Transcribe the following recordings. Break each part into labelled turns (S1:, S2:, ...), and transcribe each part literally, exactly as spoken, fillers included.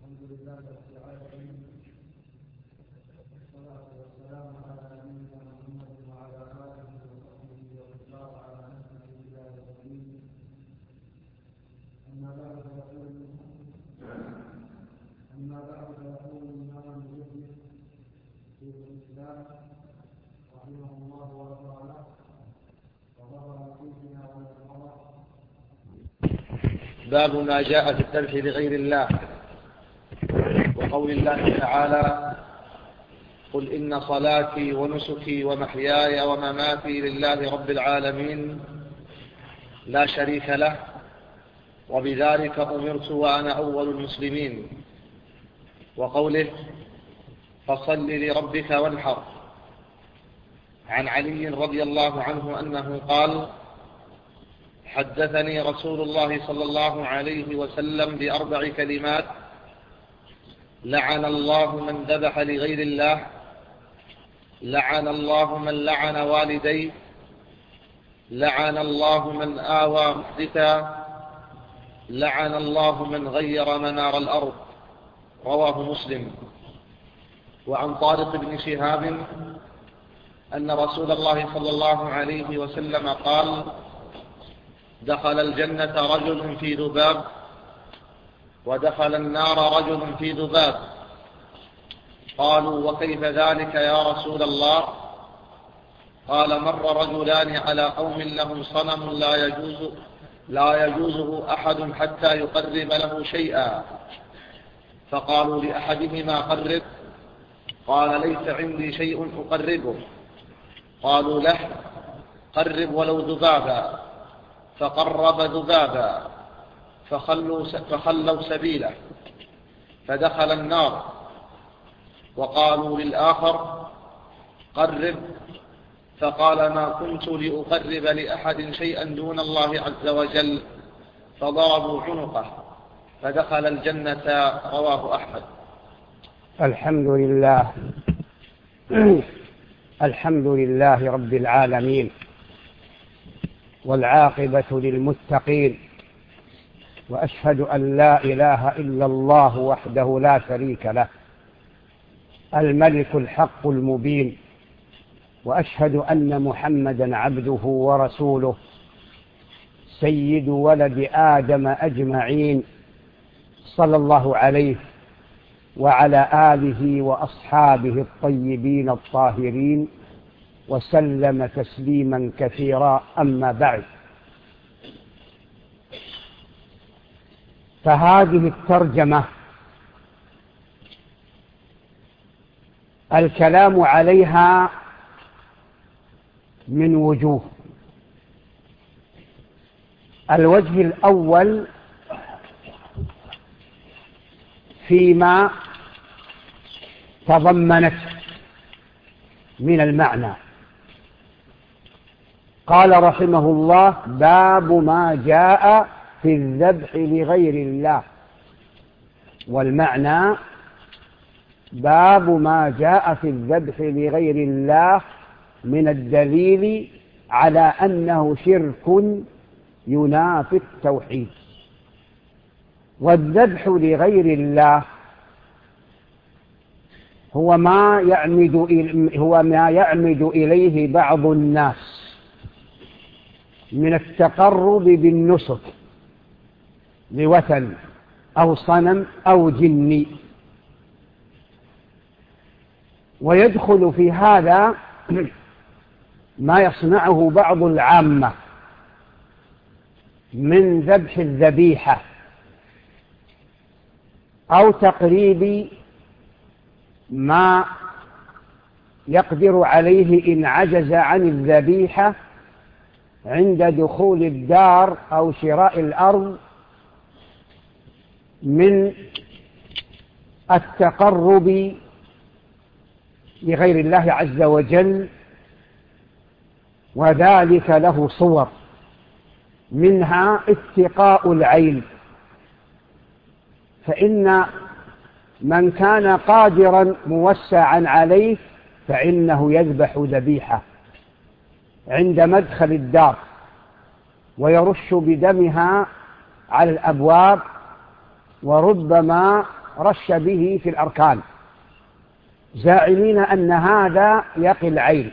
S1: الحمد لله رب العالمين، والصلاة والسلام على نبينا محمد وعلى آله وصحبه وسلم على نهجه إلى يوم الدين. أما بعد فيقول أما بعد فيقول الإمام المجدد شيخ الإسلام رحمه الله ورضى له وغفر فينا وللقضاء.
S2: باب ما جاء في الذبح لغير الله، وقول الله تعالى: قل إن صلاتي ونسكي ومحياي ومماتي لله رب العالمين لا شريك له وبذلك أمرت وأنا أول المسلمين. وقوله: فصل لربك وانحر. عن علي رضي الله عنه أنه قال: حدثني رسول الله صلى الله عليه وسلم بأربع كلمات: لعن الله من ذبح لغير الله، لعن الله من لعن والديه، لعن الله من آوى محدثا، لعن الله من غير منار الأرض. رواه مسلم. وعن طارق بن شهاب أن رسول الله صلى الله عليه وسلم قال: دخل الجنة رجل في ذباب، ودخل النار رجل في ذباب. قالوا: وكيف ذلك يا رسول الله؟ قال: مر رجلان على قوم لهم صنم لا يجوز لا يجوزه أحد حتى يقرب له شيئا، فقالوا لأحدهما: قرب. قال: ليس عندي شيء أقربه. قالوا له: قرب ولو ذبابا. فقرب ذبابا فخلوا, فخلوا سبيله فدخل النار. وقالوا للآخر: قرب. فقال: ما كنت لأقرب لأحد شيئا دون الله عز وجل. فضربوا عنقه فدخل الجنة. رواه أحمد.
S3: الحمد لله الحمد لله رب العالمين، والعاقبة للمتقين، وأشهد أن لا إله إلا الله وحده لا شريك له الملك الحق المبين، وأشهد أن محمدا عبده ورسوله سيد ولد آدم أجمعين، صلى الله عليه وعلى آله وأصحابه الطيبين الطاهرين، وسلم تسليما كثيرا. أما بعد، فهذه الترجمة الكلام عليها من وجوه. الوجه الأول فيما تضمنت من المعنى. قال رحمه الله: باب ما جاء في الذبح لغير الله. والمعنى: باب ما جاء في الذبح لغير الله من الدليل على أنه شرك ينافي التوحيد. والذبح لغير الله هو ما يعمد هو ما يعمد إليه بعض الناس من التقرب بالنسك لوثن أو صنم أو جن. ويدخل في هذا ما يصنعه بعض العامة من ذبح الذبيحة أو تقريب ما يقدر عليه إن عجز عن الذبيحة عند دخول الدار أو شراء الأرض، من التقرب لغير الله عز وجل. وذلك له صور، منها اتقاء العين، فإن من كان قادرا موسعا عليه فإنه يذبح ذبيحة عند مدخل الدار ويرش بدمها على الأبواب وربما رش به في الأركان، زاعمين أن هذا يقي العين.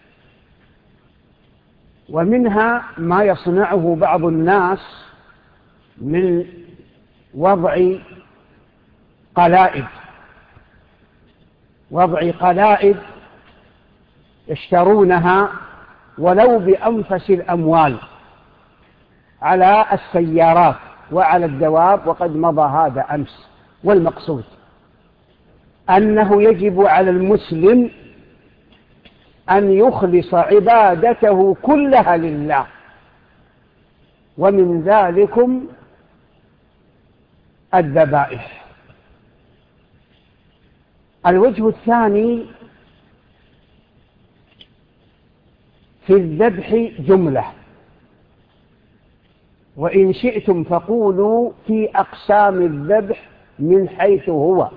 S3: ومنها ما يصنعه بعض الناس من وضع قلائد وضع قلائد يشترونها ولو بأنفس الأموال على السيارات وعلى الدواب، وقد مضى هذا أمس. والمقصود أنه يجب على المسلم أن يخلص عبادته كلها لله، ومن ذلكم الذبائح. الوجه الثاني في الذبح جملة، وإن شئتم فقولوا في أقسام الذبح من حيث هو.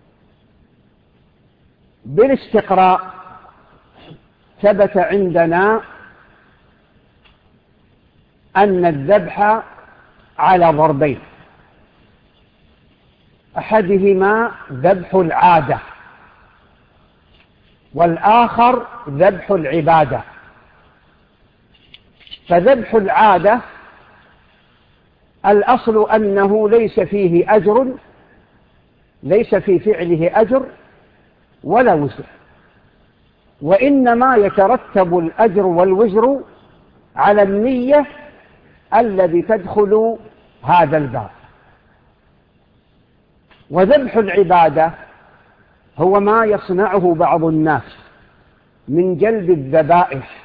S3: بالاستقراء ثبت عندنا أن الذبح على ضربين، أحدهما ذبح العادة والآخر ذبح العبادة. فذبح العادة الأصل أنه ليس فيه أجر، ليس في فعله أجر ولا وزر، وإنما يترتب الأجر والوزر على النية الذي تدخل هذا الباب. وذبح العبادة هو ما يصنعه بعض الناس من جلب الذبائح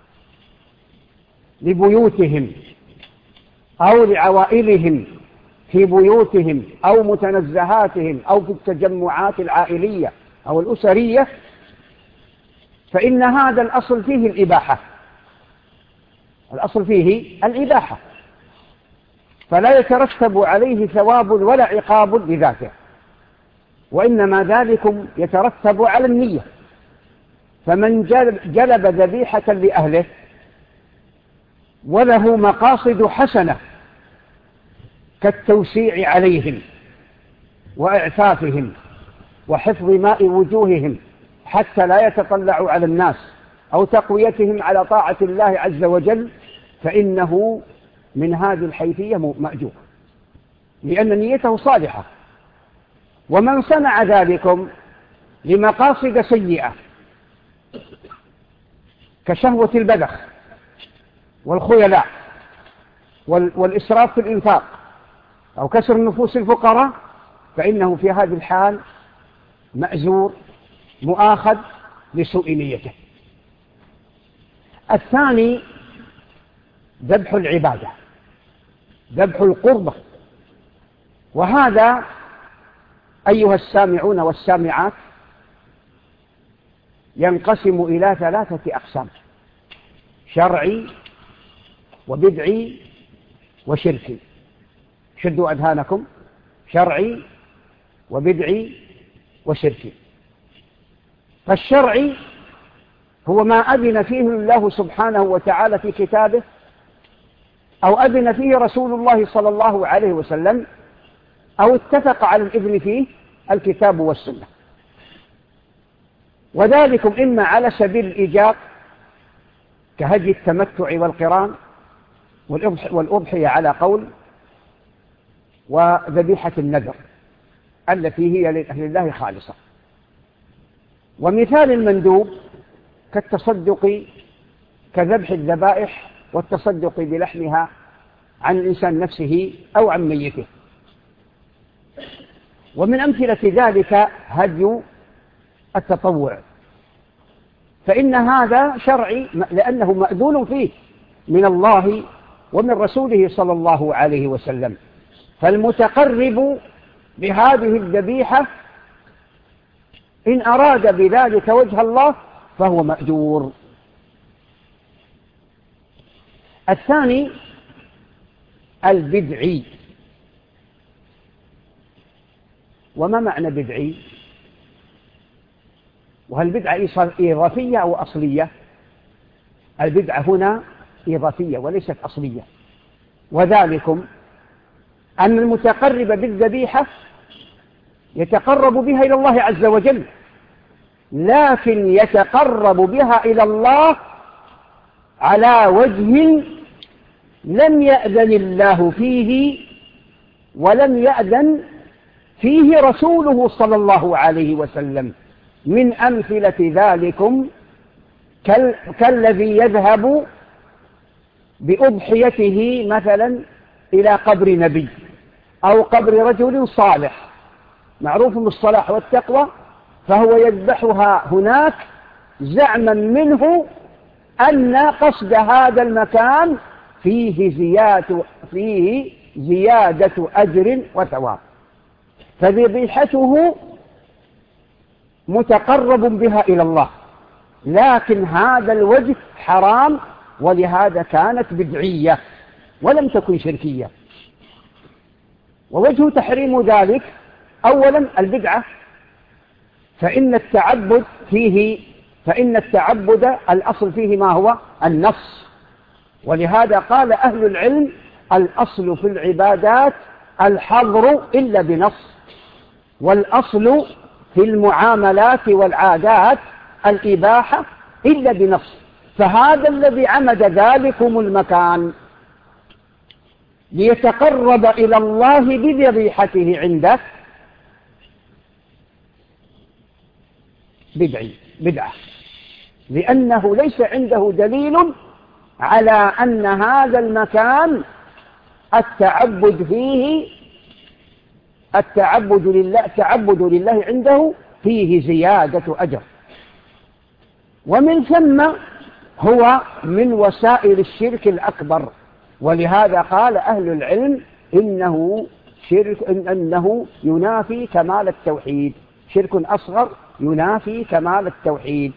S3: لبيوتهم أو لعوائلهم في بيوتهم أو متنزهاتهم أو في التجمعات العائلية أو الأسرية، فإن هذا الأصل فيه الإباحة، الأصل فيه الإباحة، فلا يترتب عليه ثواب ولا عقاب بذاته، وإنما ذلكم يترتب على النية. فمن جلب ذبيحة لأهله وله مقاصد حسنة كالتوسيع عليهم وإعفافهم وحفظ ماء وجوههم حتى لا يتطلعوا على الناس أو تقويتهم على طاعة الله عز وجل، فإنه من هذه الحيثية مأجور، لأن نيته صالحة. ومن صنع ذلكم لمقاصد سيئة كشهوة البذخ والخيلاء والإسراف في الإنفاق أو كسر نفوس الفقراء، فإنه في هذه الحال مأزور مؤاخذ لسوء نيته. الثاني ذبح العبادة، ذبح القربة، وهذا أيها السامعون والسامعات ينقسم إلى ثلاثة أقسام: شرعي وبدعي وشركي. شدوا أذهانكم: شرعي وبدعي وشركي. فالشرعي هو ما أذن فيه الله سبحانه وتعالى في كتابه أو أذن فيه رسول الله صلى الله عليه وسلم أو اتفق على الإذن فيه الكتاب والسنة، وذلكم إما على سبيل الإيجاب كهدي التمتع والقران والأضحية على قول، وذبيحة النذر التي هي لله خالصة. ومثال المندوب كالتصدق كذبح الذبائح والتصدق بلحمها عن الإنسان نفسه أو عن ميته. ومن أمثلة ذلك هدي التطوع، فإن هذا شرعي لأنه مأذون فيه من الله ومن رسوله صلى الله عليه وسلم. فالمتقرب بهذه الذبيحة إن أراد بذلك وجه الله فهو مأجور. الثاني البدعي. وما معنى بدعي؟ وهل البدعة إضافية أو أصلية؟ البدعة هنا إضافية وليست أصلية، وذلكم أن المتقرب بالذبيحة يتقرب بها إلى الله عز وجل، لكن يتقرب بها إلى الله على وجه لم يأذن الله فيه ولم يأذن فيه رسوله صلى الله عليه وسلم. من أمثلة ذلكم كالذي يذهب بأضحيته مثلا إلى قبر نبي أو قبر رجل صالح معروف بالصلاح والتقوى، فهو يذبحها هناك زعما منه أن قصد هذا المكان فيه زيادة, فيه زيادة أجر وثواب، فذبيحته متقرب بها إلى الله، لكن هذا الوجه حرام، ولهذا كانت بدعية ولم تكن شركية. ووجه تحريم ذلك أولا البدعة، فإن التعبد فيه فإن التعبد الأصل فيه ما هو النص، ولهذا قال أهل العلم الأصل في العبادات الحظر إلا بنص، والأصل في المعاملات والعادات الإباحة إلا بنص. فهذا الذي عمد ذلكم المكان ليتقرب إلى الله بذبيحته عنده بدعي بدعة، لأنه ليس عنده دليل على أن هذا المكان التعبد فيه التعبد لله التعبد لله عنده فيه زيادة أجر، ومن ثم هو من وسائل الشرك الأكبر. ولهذا قال أهل العلم إنه شرك إنه ينافي كمال التوحيد، شرك أصغر ينافي كمال التوحيد.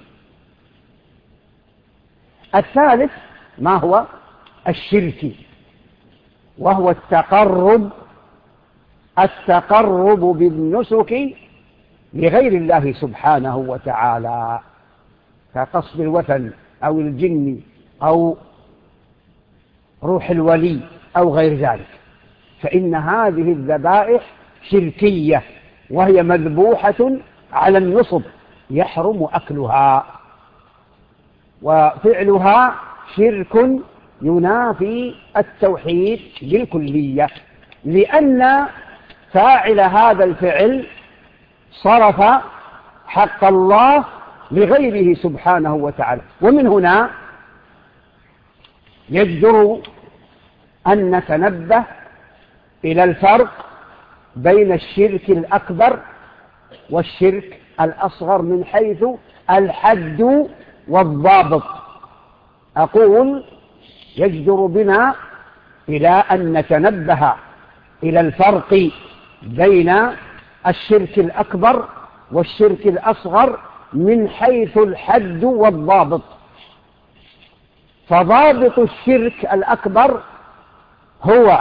S3: الثالث ما هو الشرك، وهو التقرب التقرب بالنسك لغير الله سبحانه وتعالى، كقصد الوثن أو الجن أو روح الولي أو غير ذلك، فإن هذه الذبائح شركية، وهي مذبوحة على النصب يحرم أكلها، وفعلها شرك ينافي التوحيد بالكلية، لأن فاعل هذا الفعل صرف حق الله لغيره سبحانه وتعالى. ومن هنا يجدر أن نتنبه إلى الفرق بين الشرك الأكبر والشرك الأصغر من حيث الحد والضابط. أقول يجدر بنا إلى أن نتنبه إلى الفرق بين الشرك الأكبر والشرك الأصغر من حيث الحد والضابط. فضابط الشرك الأكبر هو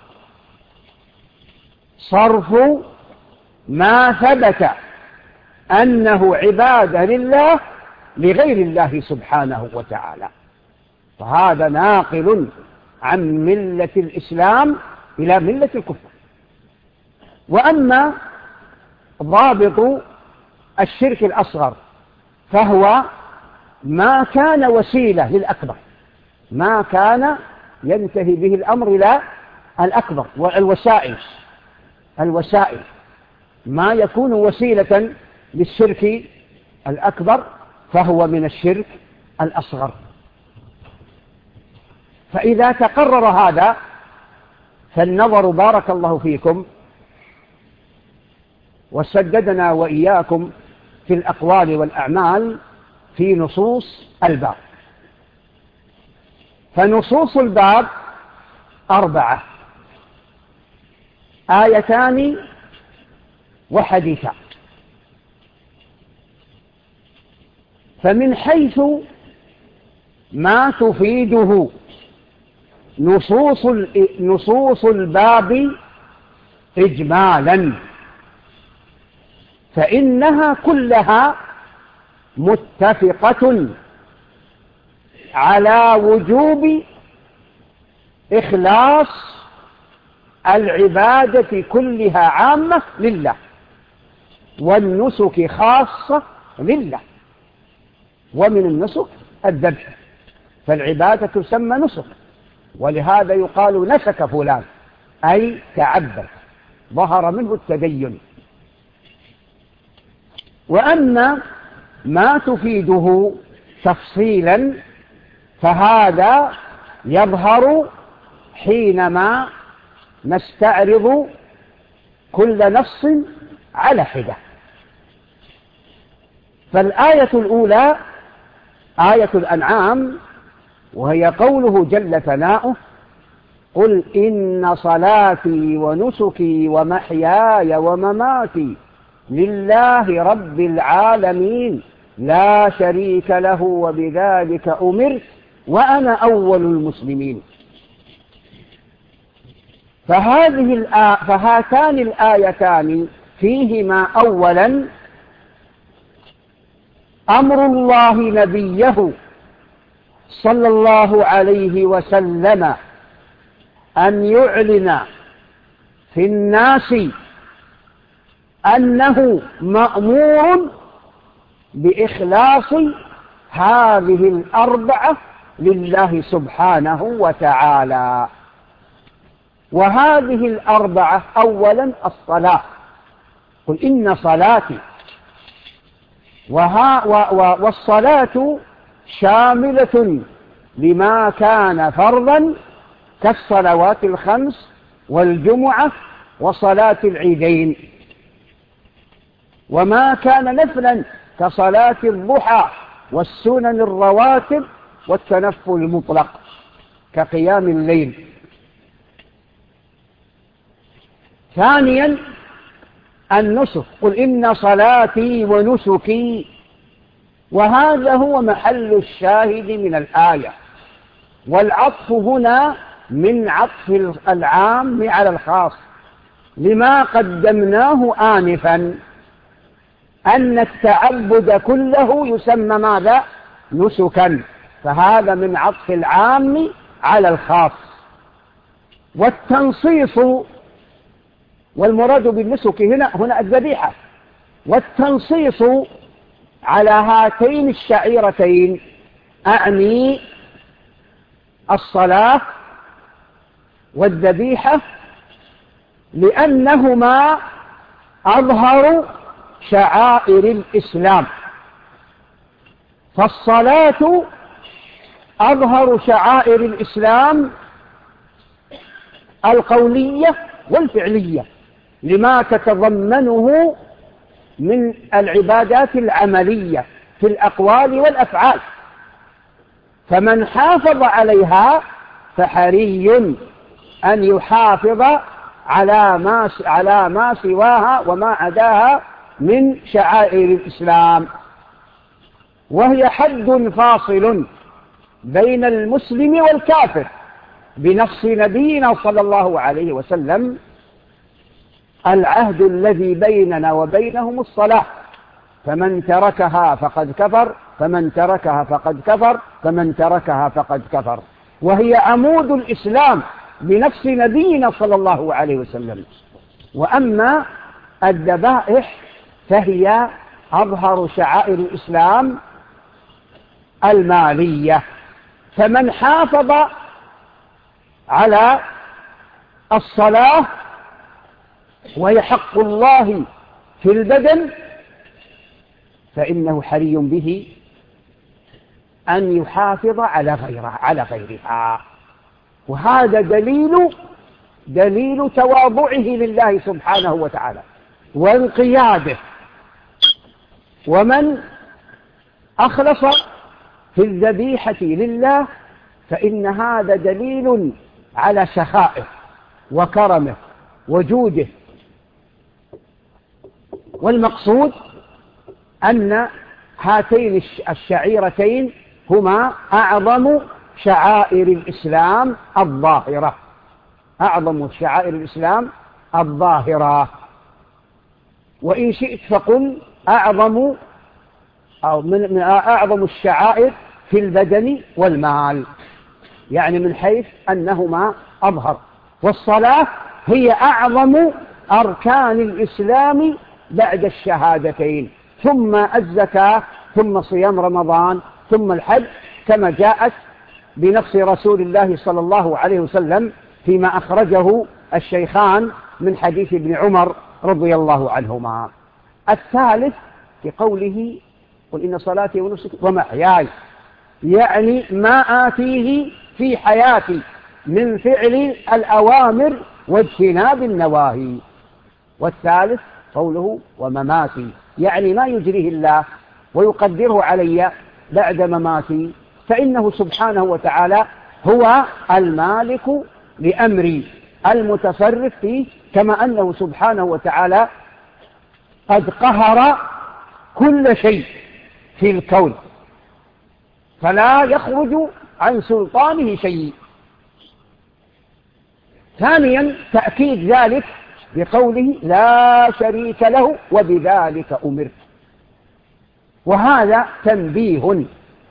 S3: صرف ما ثبت أنه عبادة لله لغير الله سبحانه وتعالى، فهذا ناقل عن ملة الإسلام إلى ملة الكفر. وأما ضابط الشرك الأصغر فهو ما كان وسيلة للأكبر، ما كان ينتهي به الأمر إلى الأكبر. والوسائل الوسائل ما يكون وسيلة للشرك الأكبر فهو من الشرك الأصغر. فإذا تقرر هذا فالنظر بارك الله فيكم وسددنا وإياكم في الأقوال والأعمال في نصوص الباب. فنصوص الباب أربعة: آيتان وحديثان. فمن حيث ما تفيده نصوص نصوص الباب إجمالا فإنها كلها متفقة على وجوب إخلاص العبادة كلها عامة لله، والنسك خاصة لله، ومن النسك الذبح، فالعبادة تسمى نسك، ولهذا يقال نسك فلان أي تعبد، ظهر منه التدين. وأما ما تفيده تفصيلا فهذا يظهر حينما نستعرض كل نص على حدة. فالآية الأولى آية الأنعام، وهي قوله جل ثناؤه: قل إن صلاتي ونسكي ومحياي ومماتي لله رب العالمين لا شريك له وبذلك أمرت وأنا أول المسلمين. فهذه الآ... فهاتان الآيتان فيهما أولا أمر الله نبيه صلى الله عليه وسلم أن يعلن في الناس أنه مأمور بإخلاص هذه الأربعة لله سبحانه وتعالى. وهذه الأربعة أولا الصلاة، قل إن صلاتي، وها و والصلاة شاملة لما كان فرضا كالصلوات الخمس والجمعة وصلاة العيدين، وما كان نفلا كصلاة الضحى والسنن الرواتب والتنفل المطلق كقيام الليل. ثانيا النسك، قل إن صلاتي ونسكي، وهذا هو محل الشاهد من الآية، والعطف هنا من عطف العام على الخاص لما قدمناه آنفا أن التعبد كله يسمى ماذا؟ نسكا، فهذا من عطف العام على الخاص. والتنصيص، والمراد بالنسك هنا هنا الذبيحة، والتنصيص على هاتين الشعيرتين أعني الصلاة والذبيحة، لأنهما أظهر شعائر الإسلام. فالصلاة أظهر شعائر الإسلام القولية والفعلية لما تتضمنه من العبادات العملية في الأقوال والأفعال، فمن حافظ عليها فحري أن يحافظ على ما على ما سواها وما عداها من شعائر الإسلام، وهي حد فاصل بين المسلم والكافر بنص نبينا صلى الله عليه وسلم: العهد الذي بيننا وبينهم الصلاة، فمن تركها فقد كفر، فمن تركها فقد كفر، فمن تركها فقد كفر. وهي عمود الإسلام بنفس نبينا صلى الله عليه وسلم. وأما الذبائح فهي أظهر شعائر الإسلام المالية، فمن حافظ على الصلاة وهي حق الله في البدن فإنه حري به أن يحافظ على غيرها على غيرها وهذا دليل دليل تواضعه لله سبحانه وتعالى وانقياده. ومن أخلص في الذبيحة لله فإن هذا دليل على سخائه وكرمه وجوده. والمقصود أن هاتين الشعيرتين هما أعظم شعائر الإسلام الظاهرة أعظم شعائر الإسلام الظاهرة وإن شئت فقل أعظم أو من أعظم الشعائر في البدن والمال، يعني من حيث أنهما أظهر. والصلاة هي أعظم أركان الإسلام بعد الشهادتين، ثم الزكاة، ثم صيام رمضان، ثم الحج، كما جاءت بنص رسول الله صلى الله عليه وسلم فيما أخرجه الشيخان من حديث ابن عمر رضي الله عنهما. الثالث في قوله قل إن صلاتي ونسكي ومحياي، يعني ما آتيه في حياتي من فعل الأوامر واجتناب النواهي. والثالث قوله ومماتي، يعني ما يجريه الله ويقدره علي بعد مماتي، فإنه سبحانه وتعالى هو المالك لأمري المتصرف فيه، كما أنه سبحانه وتعالى قد قهر كل شيء في الكون فلا يخرج عن سلطانه شيء. ثانيا تأكيد ذلك بقوله لا شريك له وبذلك أمرت، وهذا تنبيه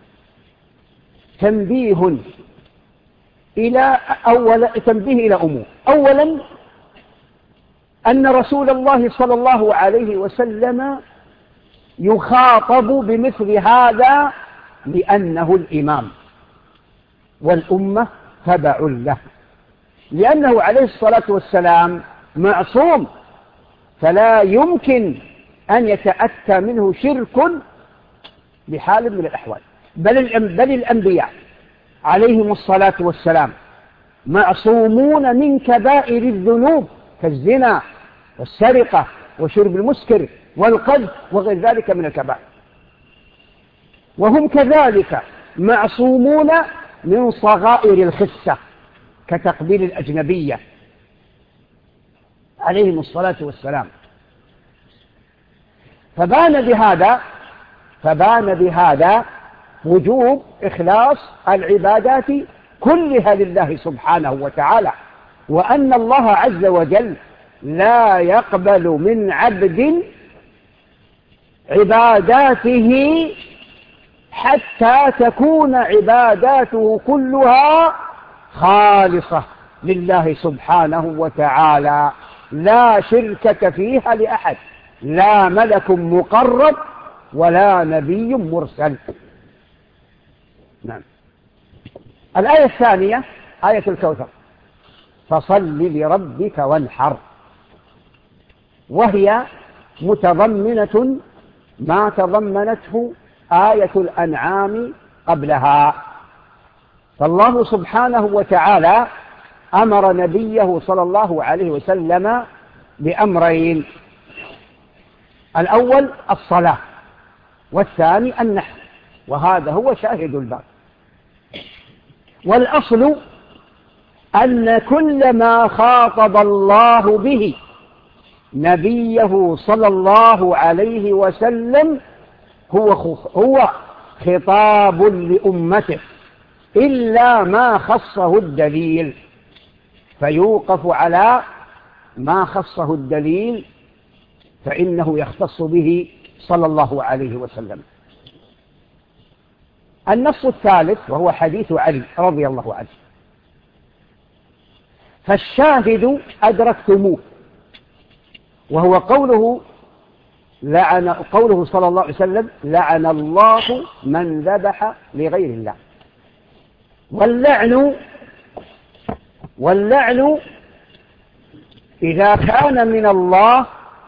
S3: تنبيه إلى أول تنبيه إلى أمور. أولا أن رسول الله صلى الله عليه وسلم يخاطب بمثل هذا لأنه الإمام والأمة تبع له، لأنه عليه الصلاة والسلام معصوم، فلا يمكن أن يتأتى منه شرك بحال من الأحوال. بل, بل الأنبياء عليهم الصلاة والسلام معصومون من كبائر الذنوب كالزنا والسرقة وشرب المسكر والقذف وغير ذلك من الكبائر، وهم كذلك معصومون من صغائر الخسة كتقبيل الأجنبية عليهم الصلاة والسلام. فبان بهذا فبان بهذا وجوب إخلاص العبادات كلها لله سبحانه وتعالى، وأن الله عز وجل لا يقبل من عبد عباداته حتى تكون عباداته كلها خالصة لله سبحانه وتعالى، لا شركة فيها لأحد، لا ملك مقرب ولا نبي مرسل. نعم. الآية الثانية آية الكوثر، فصل لربك وانحر، وهي متضمنة ما تضمنته آية الأنعام قبلها. فالله سبحانه وتعالى أمر نبيه صلى الله عليه وسلم بأمرين: الأول الصلاة، والثاني النحر، وهذا هو شاهد الباب. والأصل أن كل ما خاطب الله به نبيه صلى الله عليه وسلم هو هو خطاب لأمته، إلا ما خصه الدليل، فيوقف على ما خصه الدليل فإنه يختص به صلى الله عليه وسلم. النص الثالث وهو حديث علي رضي الله عنه، فالشاهد أدركتموه، وهو قوله لعن قوله صلى الله عليه وسلم: لعن الله من ذبح لغير الله. واللعن واللعن إذا كان من الله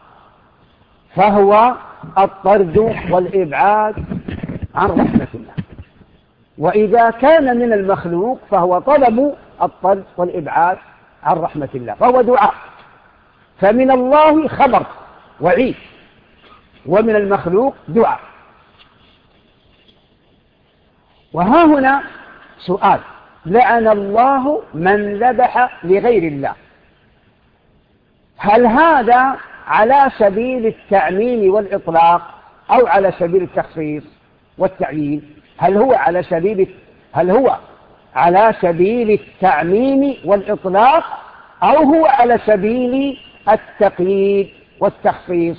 S3: فهو الطرد والإبعاد عن رحمة الله، وإذا كان من المخلوق فهو طلب الطرد والإبعاد عن رحمة الله، فهو دعاء. فمن الله خبر وعيد، ومن المخلوق دعاء. وها هنا سؤال: لعن الله من ذبح لغير الله، هل هذا على سبيل التعميم والإطلاق أو على سبيل التخصيص والتعيين؟ هل هو على سبيل هل هو على سبيل التعميم والإطلاق أو هو على سبيل التقييد والتخصيص؟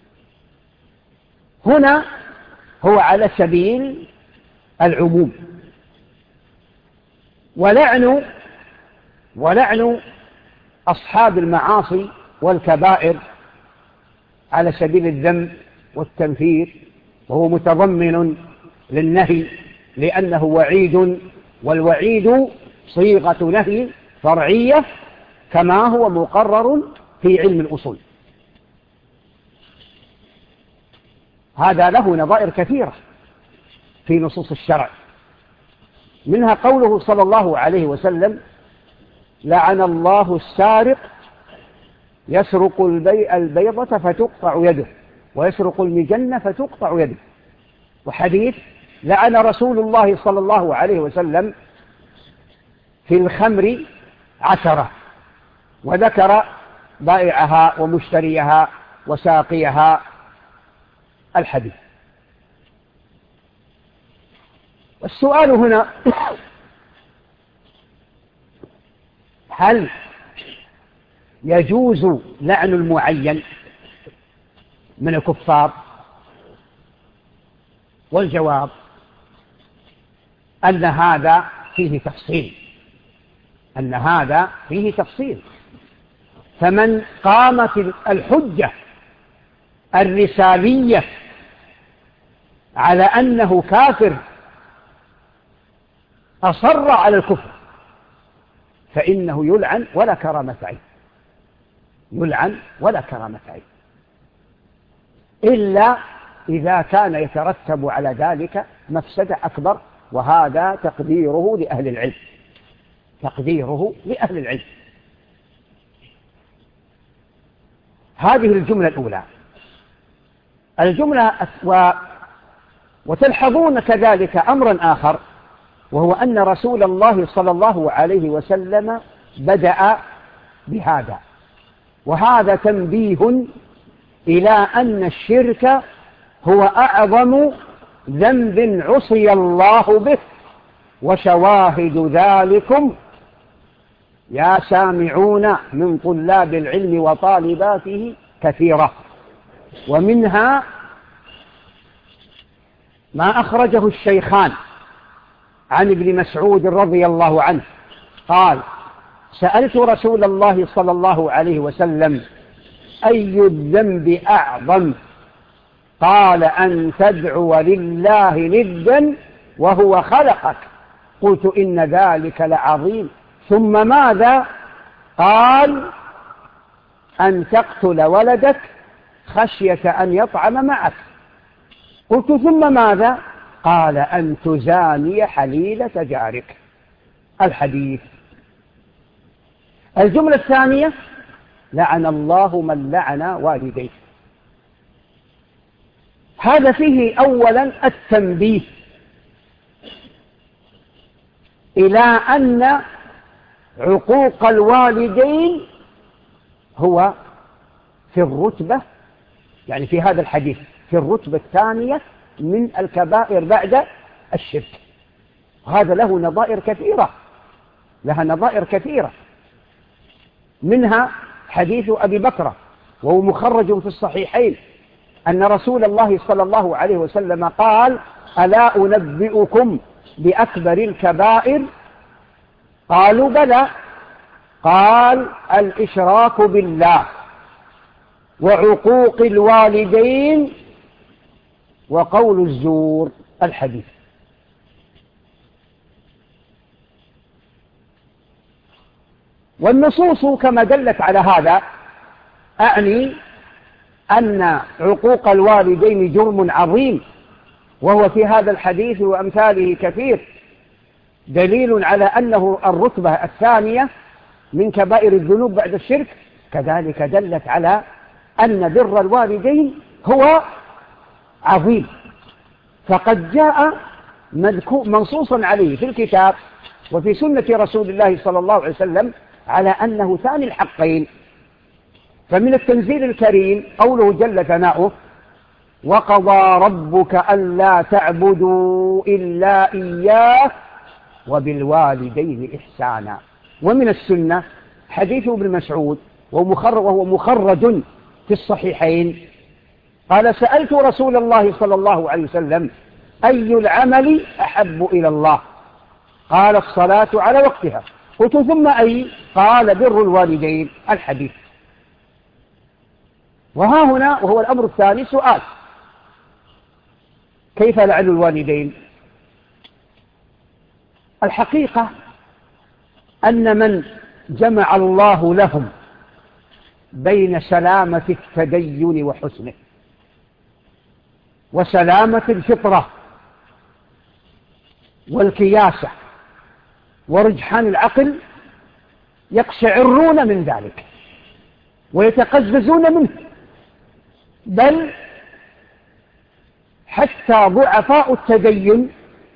S3: هنا هو على سبيل العموم. ولعن ولعن أصحاب المعاصي والكبائر على سبيل الذم والتنفير، وهو متضمن للنهي لأنه وعيد، والوعيد صيغة نهي فرعية كما هو مقرر في علم الأصول. هذا له نظائر كثيرة في نصوص الشرع، منها قوله صلى الله عليه وسلم: لعن الله السارق يسرق البيضة فتقطع يده، ويسرق المجنة فتقطع يده. وحديث: لعن رسول الله صلى الله عليه وسلم في الخمر عشرة، وذكر بائعها ومشتريها وساقيها الحديث. والسؤال هنا: هل يجوز لعن المعين من الكفار؟ والجواب أن هذا فيه تفصيل أن هذا فيه تفصيل فمن قامت الحجة الرسالية على أنه كافر أصر على الكفر فإنه يلعن ولا كرامة عين، يلعن ولا كرامة عين، إلا إذا كان يترتب على ذلك مفسدة أكبر، وهذا تقديره لأهل العلم، تقديره لأهل العلم. هذه الجملة الأولى. الجملة و... وتلحظون كذلك أمرا آخر، وهو أن رسول الله صلى الله عليه وسلم بدأ بهذا، وهذا تنبيه إلى أن الشرك هو أعظم ذنب عصي الله به، وشواهد ذلكم يا سامعون من طلاب العلم وطالباته كثيرة، ومنها ما أخرجه الشيخان عن ابن مسعود رضي الله عنه قال: سألت رسول الله صلى الله عليه وسلم: أي الذنب أعظم؟ قال: أن تدعو لله ندا وهو خلقك. قلت: إن ذلك لعظيم. ثم ماذا؟ قال: أن تقتل ولدك خشية أن يطعم معك. قلت: ثم ماذا؟ قال: أن تزاني حليلة جارك. الحديث. الجملة الثانية: لعن الله من لعن والديه. هذا فيه أولا التنبيه إلى أن عقوق الوالدين هو في الرتبة، يعني في هذا الحديث في الرتبة الثانية من الكبائر بعد الشرك. هذا له نظائر كثيرة، لها نظائر كثيرة، منها حديث أبي بكر وهو مخرج في الصحيحين أن رسول الله صلى الله عليه وسلم قال: ألا أنبئكم بأكبر الكبائر؟ قالوا: بلى. قال: الإشراك بالله، وعقوق الوالدين، وقول الزور. الحديث. والنصوص كما دلت على هذا، أعني أن عقوق الوالدين جرم عظيم، وهو في هذا الحديث وأمثاله كثير دليل على أنه الرتبة الثانية من كبائر الذنوب بعد الشرك. كذلك دلت على أن بر الوالدين هو عظيم، فقد جاء منصوصا عليه في الكتاب وفي سنة رسول الله صلى الله عليه وسلم على أنه ثاني الحقين. فمن التنزيل الكريم قوله جل ثناؤه: وقضى ربك ألا تعبدوا إلا إياه وبالوالدين إحسانا. ومن السنة حديث ابن مسعود وهو مخرج في الصحيحين قال: سألت رسول الله صلى الله عليه وسلم: أي العمل أحب إلى الله؟ قال: الصلاة على وقتها. قلت: ثم أي؟ قال: بر الوالدين. الحديث. وها هنا وهو الأمر الثاني سؤال: كيف لعن الوالدين؟ الحقيقة أن من جمع الله لهم بين سلامة التدين وحسنه وسلامة الفطرة والكياسة ورجحان العقل يقشعرون من ذلك ويتقززون منه، بل حتى ضعفاء التدين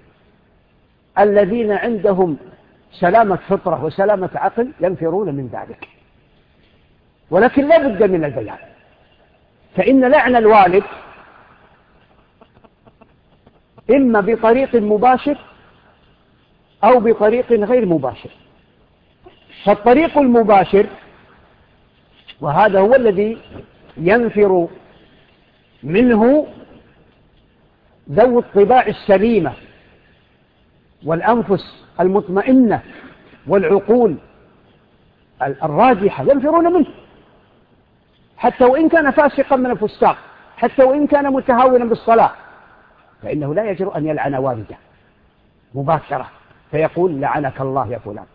S3: الذين عندهم سلامة فطرة وسلامة عقل ينفرون من ذلك. ولكن لا بد من البيان، فإن لعن الوالد إما بطريق مباشر أو بطريق غير مباشر. فالطريق المباشر، وهذا هو الذي ينفر منه ذو الطباع السليمة والأنفس المطمئنة والعقول الراجحة، ينفرون منه حتى وإن كان فاسقا من الفساق، حتى وإن كان متهاونا بالصلاة، فإنه لا يجرؤ أن يلعن والده مباشرة فيقول لعنك الله يا فلان.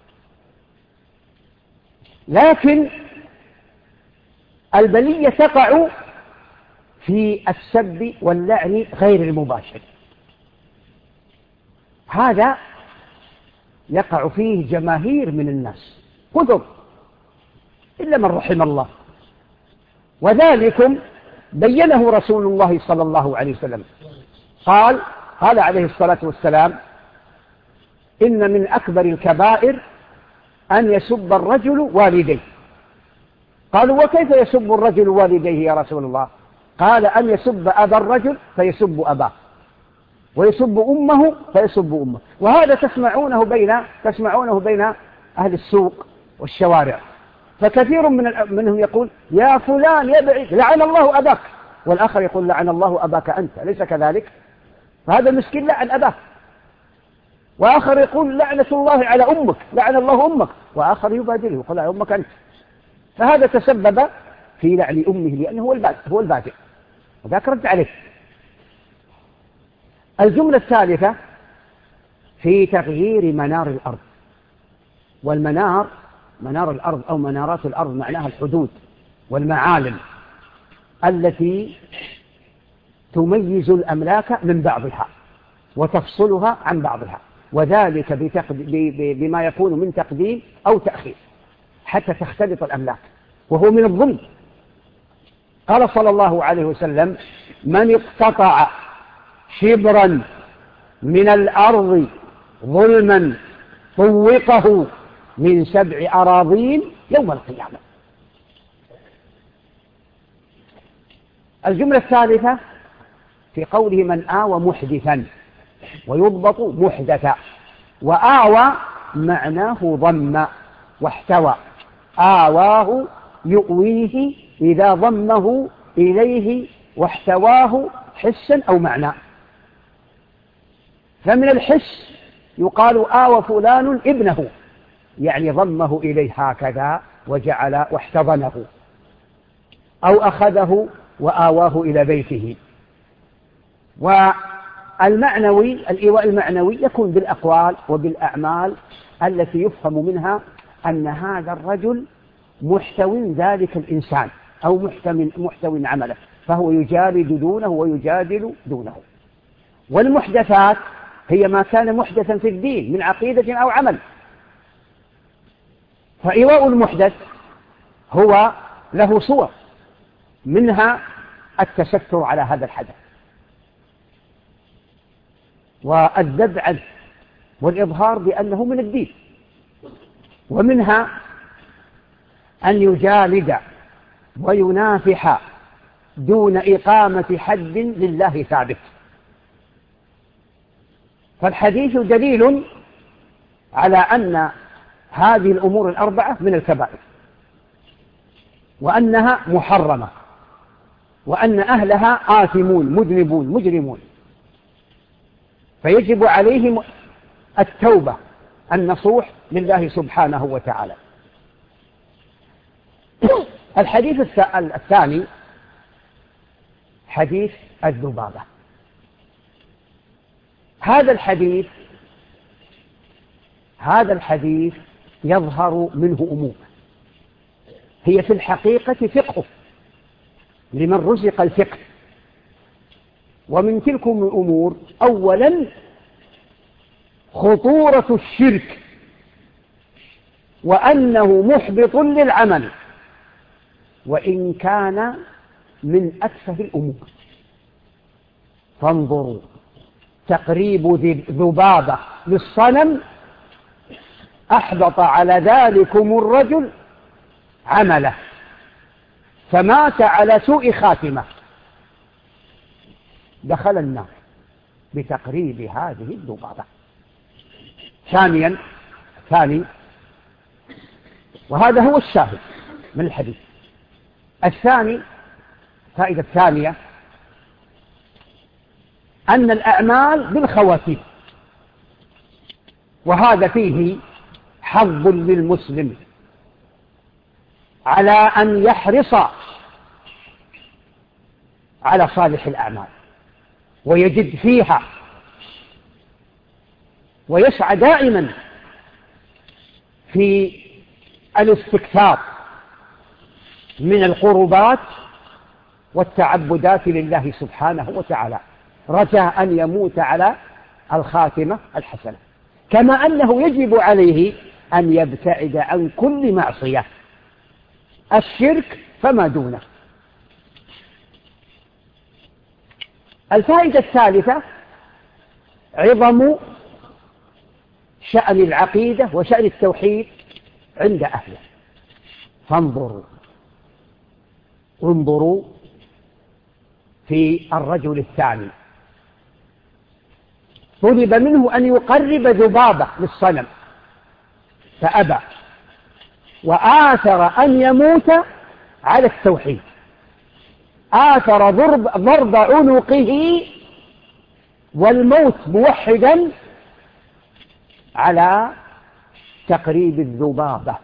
S3: لكن البلية تقع في السب واللعن غير المباشر، هذا يقع فيه جماهير من الناس كثر إلا من رحم الله، وذلكم بينه رسول الله صلى الله عليه وسلم. قال قال عليه الصلاة والسلام: إن من أكبر الكبائر أن يسب الرجل والديه. قالوا: وكيف يسب الرجل والديه يا رسول الله؟ قال: أن يسب أبا الرجل فيسب أباه، ويسب أمه فيسب أمه. وهذا تسمعونه بين تسمعونه بين أهل السوق والشوارع، فكثير من منهم يقول: يا فلان يا بعيد لعن الله أباك، والآخر يقول: لعن الله أباك أنت، ليس كذلك؟ فهذا المسكين لعن أباه، وآخر يقول: لعنة الله على أمك، لعن الله أمك، وآخر يبادله يقول: لعن أمك أنت. فهذا تسبب في لعن أمه لأنه هو البادئ هو البادئ وذاك رد عليه. الجملة الثالثة في تغيير منار الأرض. والمنار منار الأرض أو منارات الأرض معناها الحدود والمعالم التي تميز الأملاك من بعضها وتفصلها عن بعضها، وذلك بما يكون من تقديم أو تأخير حتى تختلط الأملاك، وهو من الظلم. قال صلى الله عليه وسلم: من اقتطع شبرا من الأرض ظلما طوقه من سبع أراضين يوم القيامة. الجملة الثالثة في قوله: من آوى محدثا، ويضبط محدثا. وآوى معناه ضم واحتوى، آواه يؤويه إذا ضمه إليه واحتواه حسا أو معنى. فمن الحس يقال: آوى فلان ابنه، يعني ضمه إليه هكذا وجعل واحتضنه، أو أخذه وآواه إلى بيته. والمعنوي الإيواء المعنوي يكون بالأقوال وبالأعمال التي يفهم منها أن هذا الرجل محتوى ذلك الإنسان أو محتوى محتوى عمله، فهو يجالد دونه ويجادل دونه. والمحدثات هي ما كان محدثا في الدين من عقيدة أو عمل. فإيواء المحدث هو له صور، منها التستر على هذا الحدث والذب عنه والإظهار بأنه من الدين، ومنها أن يجالد وينافح دون إقامة حد لله ثابت. فالحديث دليل على أن هذه الأمور الأربعة من الكبائر، وأنها محرمة، وأن أهلها آثمون مذنبون مجرمون، فيجب عليهم التوبة النصوح لله سبحانه وتعالى. الحديث الثاني حديث الذبابة. هذا الحديث هذا الحديث يظهر منه أمور هي في الحقيقة فقه لمن رزق الفقه. ومن تلكم الأمور أولا خطورة الشرك وأنه محبط للعمل وإن كان من أتفه الأمور. فانظروا تقريب ذبابة للصنم أحبط على ذلكم الرجل عمله فمات على سوء خاتمة، دخل النار بتقريب هذه الذبابة. ثانيا ثاني وهذا هو الشاهد من الحديث الثاني، فائدة الثانية أن الأعمال بالخواتيم، وهذا فيه حظ للمسلم على أن يحرص على صالح الأعمال ويجد فيها ويسعى دائما في الاستكثار من القربات والتعبدات لله سبحانه وتعالى رجاء أن يموت على الخاتمة الحسنة. كما أنه يجب عليه أن يبتعد عن كل معصية، الشرك فما دونه. الفائدة الثالثة عظم شأن العقيدة وشأن التوحيد عند أهله. فانظروا انظروا في الرجل الثاني طلب منه أن يقرب ذبابة للصنم فأبى وآثر أن يموت على التوحيد، آثر ضرب, ضرب عنقه والموت موحدا على تقريب الذبابة.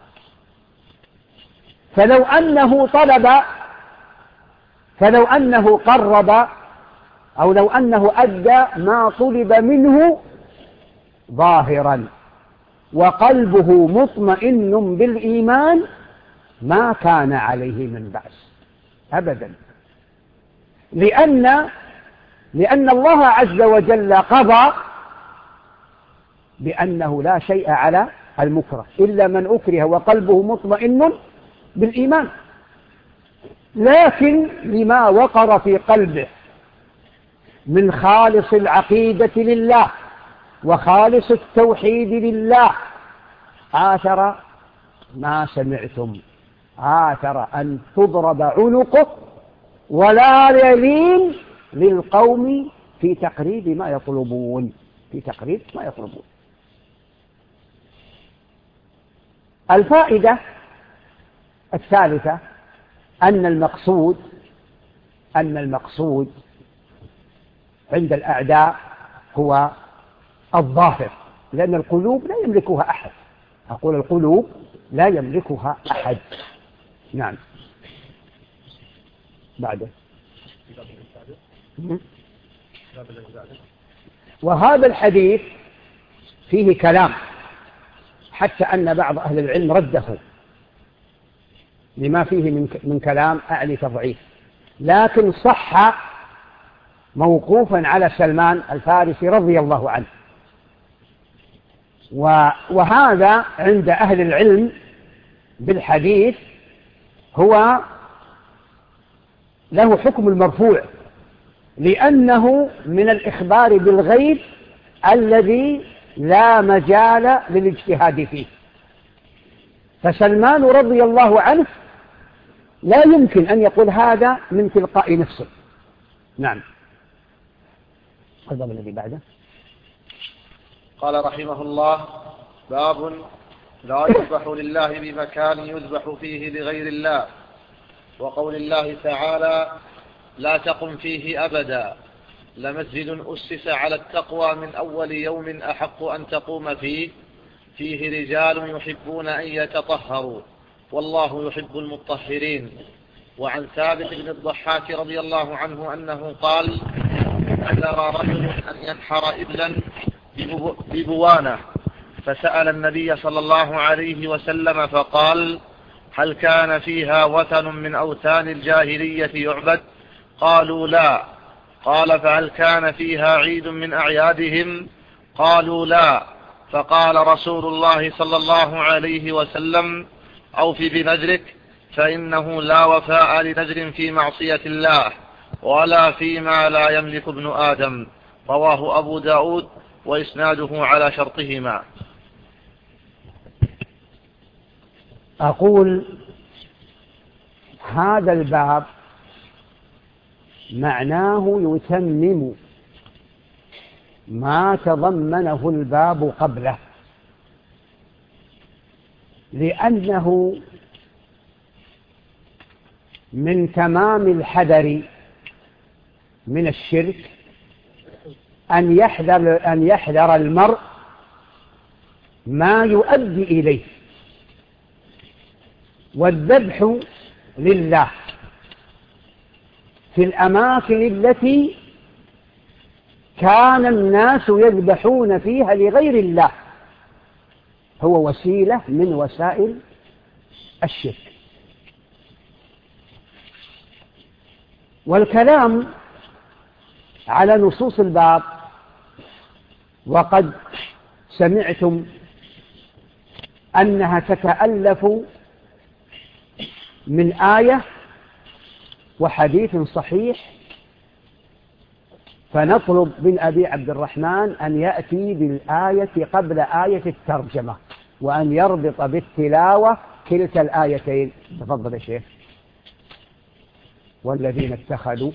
S3: فلو أنه طلب فلو أنه قرب أو لو أنه أدى ما طلب منه ظاهرا وقلبه مطمئن بالإيمان ما كان عليه من بأس أبدا، لأن لأن الله عز وجل قضى بأنه لا شيء على المكره إلا من أكره وقلبه مطمئن بالإيمان. لكن لما وقر في قلبه من خالص العقيدة لله وخالص التوحيد لله آثر ما سمعتم، آثر أن تضرب عنقه ولا يلين للقوم في تقريب ما يطلبون في تقريب ما يطلبون. الفائدة الثالثة أن المقصود أن المقصود عند الأعداء هو الظاهر، لأن القلوب لا يملكها أحد. أقول القلوب لا يملكها أحد. نعم. بعده وهذا الحديث فيه كلام حتى أن بعض أهل العلم رده لما فيه من كلام أعني تضعيف، لكن صح موقوفا على سلمان الفارسي رضي الله عنه. وهذا عند أهل العلم بالحديث هو له حكم المرفوع، لأنه من الإخبار بالغيب الذي لا مجال للاجتهاد فيه. فسلمان رضي الله عنه لا يمكن أن يقول هذا من تلقاء نفسه. نعم. الباب الذي بعده.
S2: قال رحمه الله: باب لا يذبح لله بمكان يذبح فيه لغير الله، وقول الله تعالى: لا تقم فيه أبدا، لمسجد أسس على التقوى من أول يوم أحق أن تقوم فيه، فيه رجال يحبون أن يتطهروا والله يحب المطهرين، وعن ثابت بن الضحاك رضي الله عنه أنه قال: نذر رجل أن ينحر إبلا ببوانة، فسأل النبي صلى الله عليه وسلم فقال: هل كان فيها وثن من أوثان الجاهلية يعبد؟ قالوا: لا. قال: فهل كان فيها عيد من أعيادهم؟ قالوا: لا. فقال رسول الله صلى الله عليه وسلم: أوف بنذرك، فإنه لا وفاء لنذر في معصية الله ولا فيما لا يملك ابن آدم. رواه أبو داود وإسناده على شرطهما.
S3: أقول هذا الباب معناه يتمم ما تضمنه الباب قبله، لأنه من تمام الحذر من الشرك أن يحذر, أن يحذر المرء ما يؤدي إليه، والذبح لله في الأماكن التي كان الناس يذبحون فيها لغير الله هو وسيلة من وسائل الشرك. والكلام على نصوص الباب، وقد سمعتم أنها تتألف من آية وحديث صحيح، فنطلب من أبي عبد الرحمن أن يأتي بالآية قبل آية الترجمة، وأن يربط بالتلاوة كلتا الآيتين. تفضل يا شيخ. والذين اتخذوا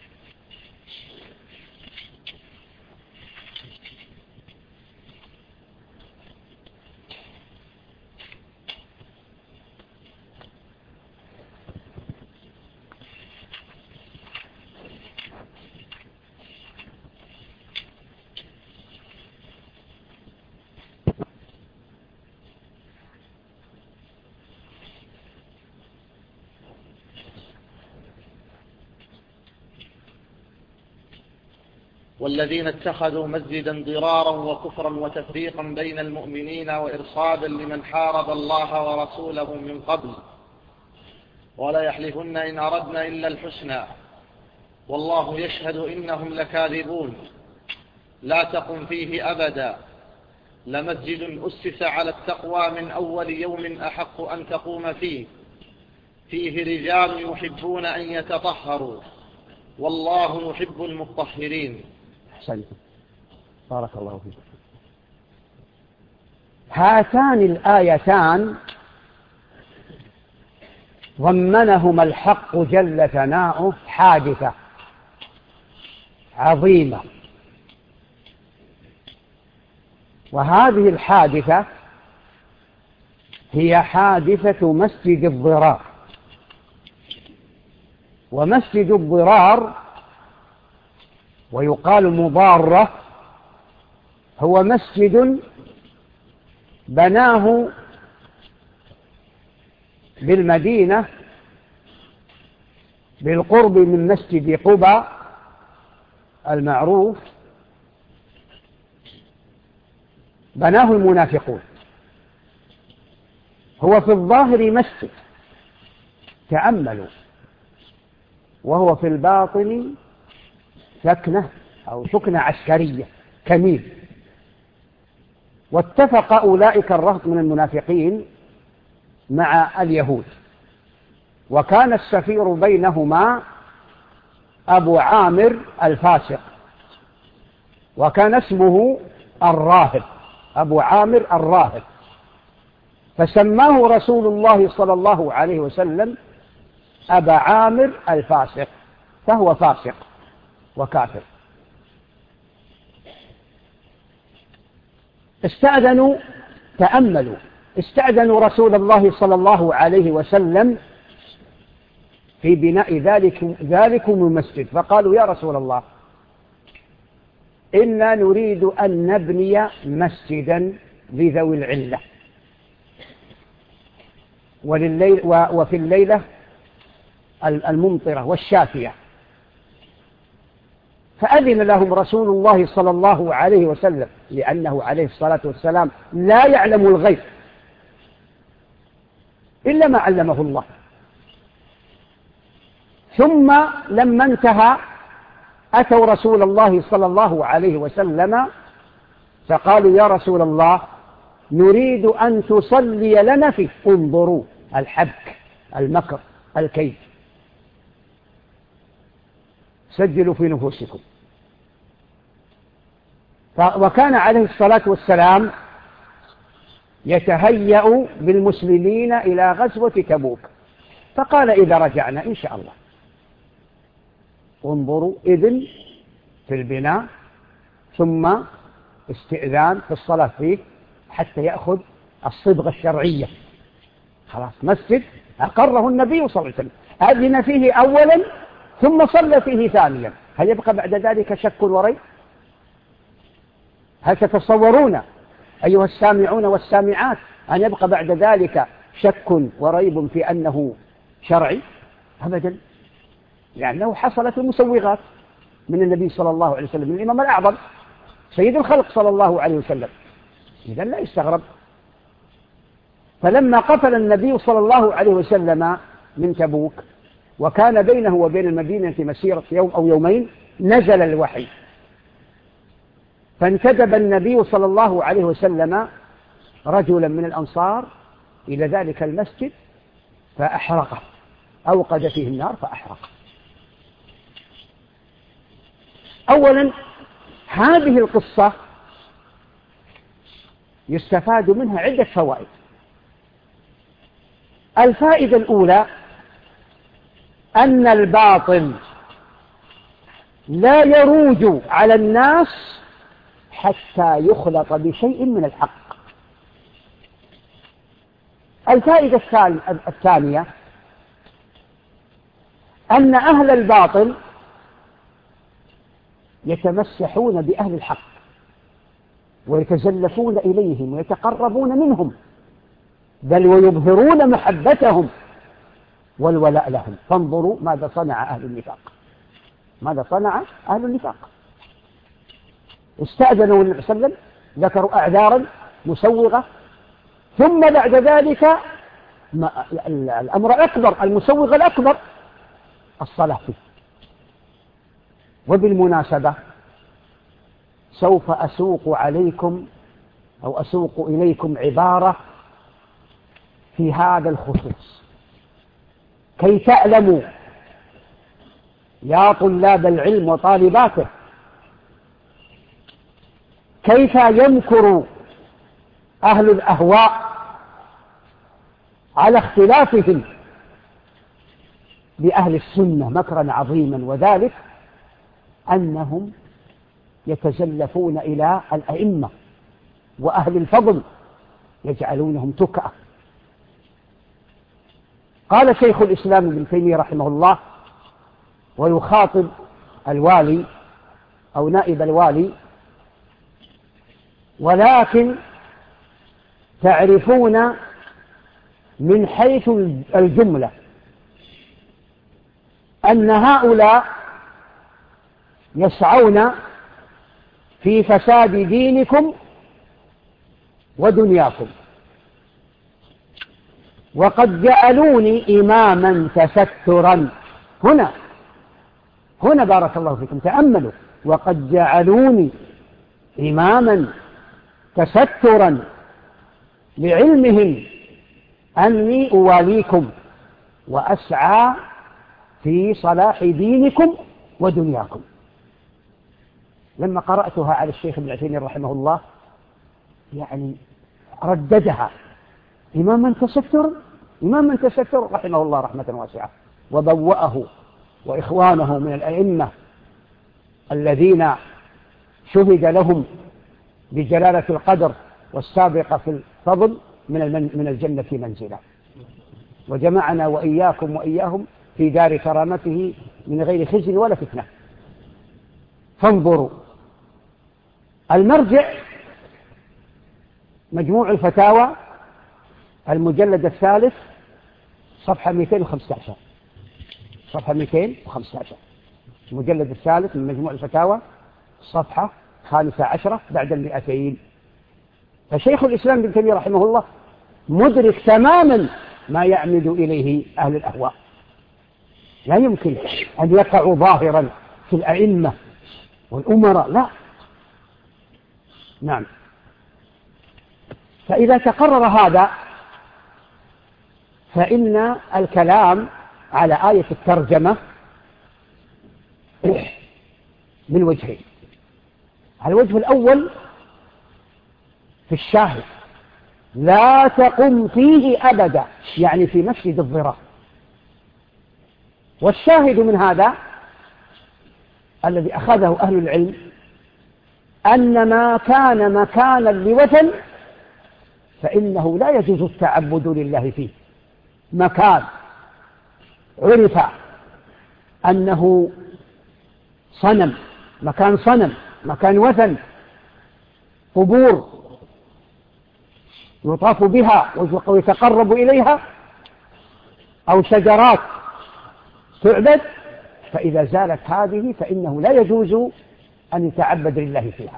S2: والذين اتخذوا مسجدا ضرارا وكفرا وتفريقا بين المؤمنين وإرصادا لمن حارب الله ورسوله من قبل ولا يحلفن إن أردنا إلا الحسنى والله يشهد إنهم لكاذبون لا تقم فيه أبدا لمسجد أسس على التقوى من أول يوم أحق أن تقوم فيه فيه رجال يحبون أن يتطهروا والله يحب المطهرين.
S3: أحسنتم، بارك الله فيكم. هاتان الآيتان ضمنهما الحق جل ثناؤه حادثة عظيمة، وهذه الحادثة هي حادثة مسجد الضرار. ومسجد الضرار ويقال مضارة هو مسجد بناه بالمدينة بالقرب من مسجد قباء المعروف، بناه المنافقون. هو في الظاهر مسجد، تأملوا، وهو في الباطن سكنة أو سكنة عسكرية كميل. واتفق أولئك الرهط من المنافقين مع اليهود، وكان السفير بينهما أبو عامر الفاسق، وكان اسمه الراهب، أبو عامر الراهب، فسماه رسول الله صلى الله عليه وسلم أبا عامر الفاسق، فهو فاسق وكافر. استأذنوا، تأملوا، استأذنوا رسول الله صلى الله عليه وسلم في بناء ذلك ذلكم المسجد، فقالوا: يا رسول الله، إنا نريد أن نبني مسجدا لذوي العلة، ولليل وفي الليلة الممطرة والشافية، فأذن لهم رسول الله صلى الله عليه وسلم، لأنه عليه الصلاة والسلام لا يعلم الغيب إلا ما علمه الله. ثم لما انتهى أتوا رسول الله صلى الله عليه وسلم فقالوا: يا رسول الله، نريد أن تصلي لنا فيه. انظروا الحبك، المكر، الكيد. سجلوا في نفوسكم. وكان عليه الصلاة والسلام يتهيأ بالمسلمين إلى غزوة تبوك، فقال: إذا رجعنا إن شاء الله. انظروا، إذن في البناء ثم استئذان في الصلاة فيه حتى يأخذ الصبغة الشرعية. خلاص، مسجد أقره النبي صلى الله عليه وسلم، أذن فيه أولا ثم صلى فيه ثانيا. هل يبقى بعد ذلك شك وريب؟ هل تتصورون أيها السامعون والسامعات أن يبقى بعد ذلك شك وريب في أنه شرعي؟ أبدا، لأنه حصلت المسوغات من النبي صلى الله عليه وسلم، من الإمام الأعظم سيد الخلق صلى الله عليه وسلم. إذن لا يستغرب. فلما قفل النبي صلى الله عليه وسلم من تبوك وكان بينه وبين المدينة مسيرة يوم أو يومين، نزل الوحي، فانتدب النبي صلى الله عليه وسلم رجلا من الأنصار إلى ذلك المسجد فأحرقه، أوقد فيه النار فأحرقه. أولا، هذه القصة يستفاد منها عدة فوائد. الفائدة الأولى أن الباطل لا يروج على الناس حتى يخلط بشيء من الحق. الفائدة الثانية أن أهل الباطل يتمسحون بأهل الحق ويتزلفون إليهم ويتقربون منهم، بل ويظهرون محبتهم والولاء لهم. فانظروا ماذا صنع أهل النفاق، ماذا صنع أهل النفاق. استأذنوا النبي صلى الله عليه وسلم، ذكروا أعذارا مسوغة، ثم بعد ذلك الأمر الأكبر، المسوغ الأكبر، الصلاة فيه. وبالمناسبة سوف أسوق عليكم أو أسوق إليكم عبارة في هذا الخصوص كي تعلموا يا طلاب العلم وطالباته كيف يمكر أهل الأهواء على اختلافهم بأهل السنة مكرا عظيما، وذلك أنهم يتزلفون إلى الأئمة وأهل الفضل يجعلونهم تكأة. قال شيخ الإسلام ابن تيمية رحمه الله ويخاطب الوالي أو نائب الوالي: ولكن تعرفون من حيث الجملة أن هؤلاء يسعون في فساد دينكم ودنياكم، وقد جعلوني إماما تسترا. هنا هنا بارك الله فيكم، تأملوا: وقد جعلوني إماما تسترا لعلمهم أني أواليكم وأسعى في صلاح دينكم ودنياكم. لما قرأتها على الشيخ ابن عثيمين رحمه الله يعني رددها: إماما تستر، إماما تستر، رحمه الله رحمة واسعة، وبوأه وإخوانه من الأئمة الذين شهد لهم بجلالة القدر والسابقة في الفضل من من الجنة منزلا، وجمعنا وإياكم وإياهم في دار كرامته من غير خزي ولا فتنة. فانظروا، المرجع مجموع الفتاوى المجلد الثالث صفحة مئتين وخمسة عشر. صفحة مئتين وخمسة عشر، المجلد الثالث من مجموع الفتاوى، صفحة خامسة عشرة بعد المئتين. فشيخ الإسلام ابن تيمية رحمه الله مدرك تماما ما يعمد إليه أهل الأهواء، لا يمكن أن يقعوا ظاهرا في الأئمة والأمراء، لا. نعم. فإذا تقرر هذا فإن الكلام على آية الترجمة من وجهين. الوجه الأول في الشاهد، لا تقم فيه أبدا، يعني في مسجد الضرار. والشاهد من هذا الذي أخذه أهل العلم أن ما كان مكانا لوثن فإنه لا يجوز التعبد لله فيه. مكان عرف أنه صنم، مكان صنم، مكان وثن، قبور يطاف بها ويتقرب إليها، أو شجرات تعبد، فإذا زالت هذه فإنه لا يجوز أن يتعبد لله فيها.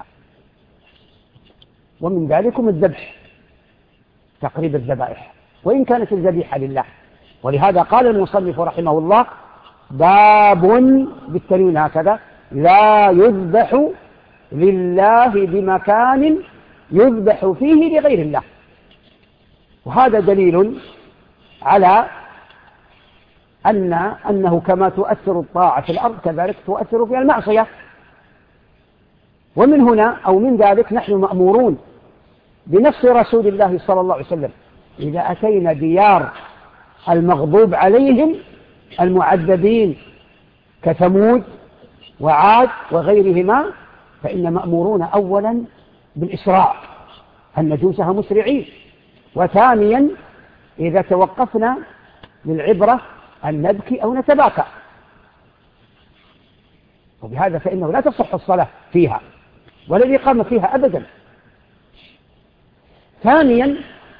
S3: ومن ذلكم الذبح، تقريب الذبائح، وإن كانت الذبيحة لله. ولهذا قال المصنف رحمه الله: باب بالتنوين هكذا، لا يذبح لله بمكان يذبح فيه لغير الله. وهذا دليل على أن أنه كما تؤثر الطاعة في الأرض كذلك تؤثر في المعصية. ومن هنا أو من ذلك نحن مأمورون بنص رسول الله صلى الله عليه وسلم: إذا أتينا ديار المغضوب عليهم المعذبين كثمود وعاد وغيرهما فإن مأمورون أولا بالإسراع، أن ندوسها مسرعين، وثانيا إذا توقفنا للعبرة أن نبكي أو نتباكى. وبهذا فإنه لا تصح الصلاة فيها ولا الإقامة فيها أبدا. ثانيا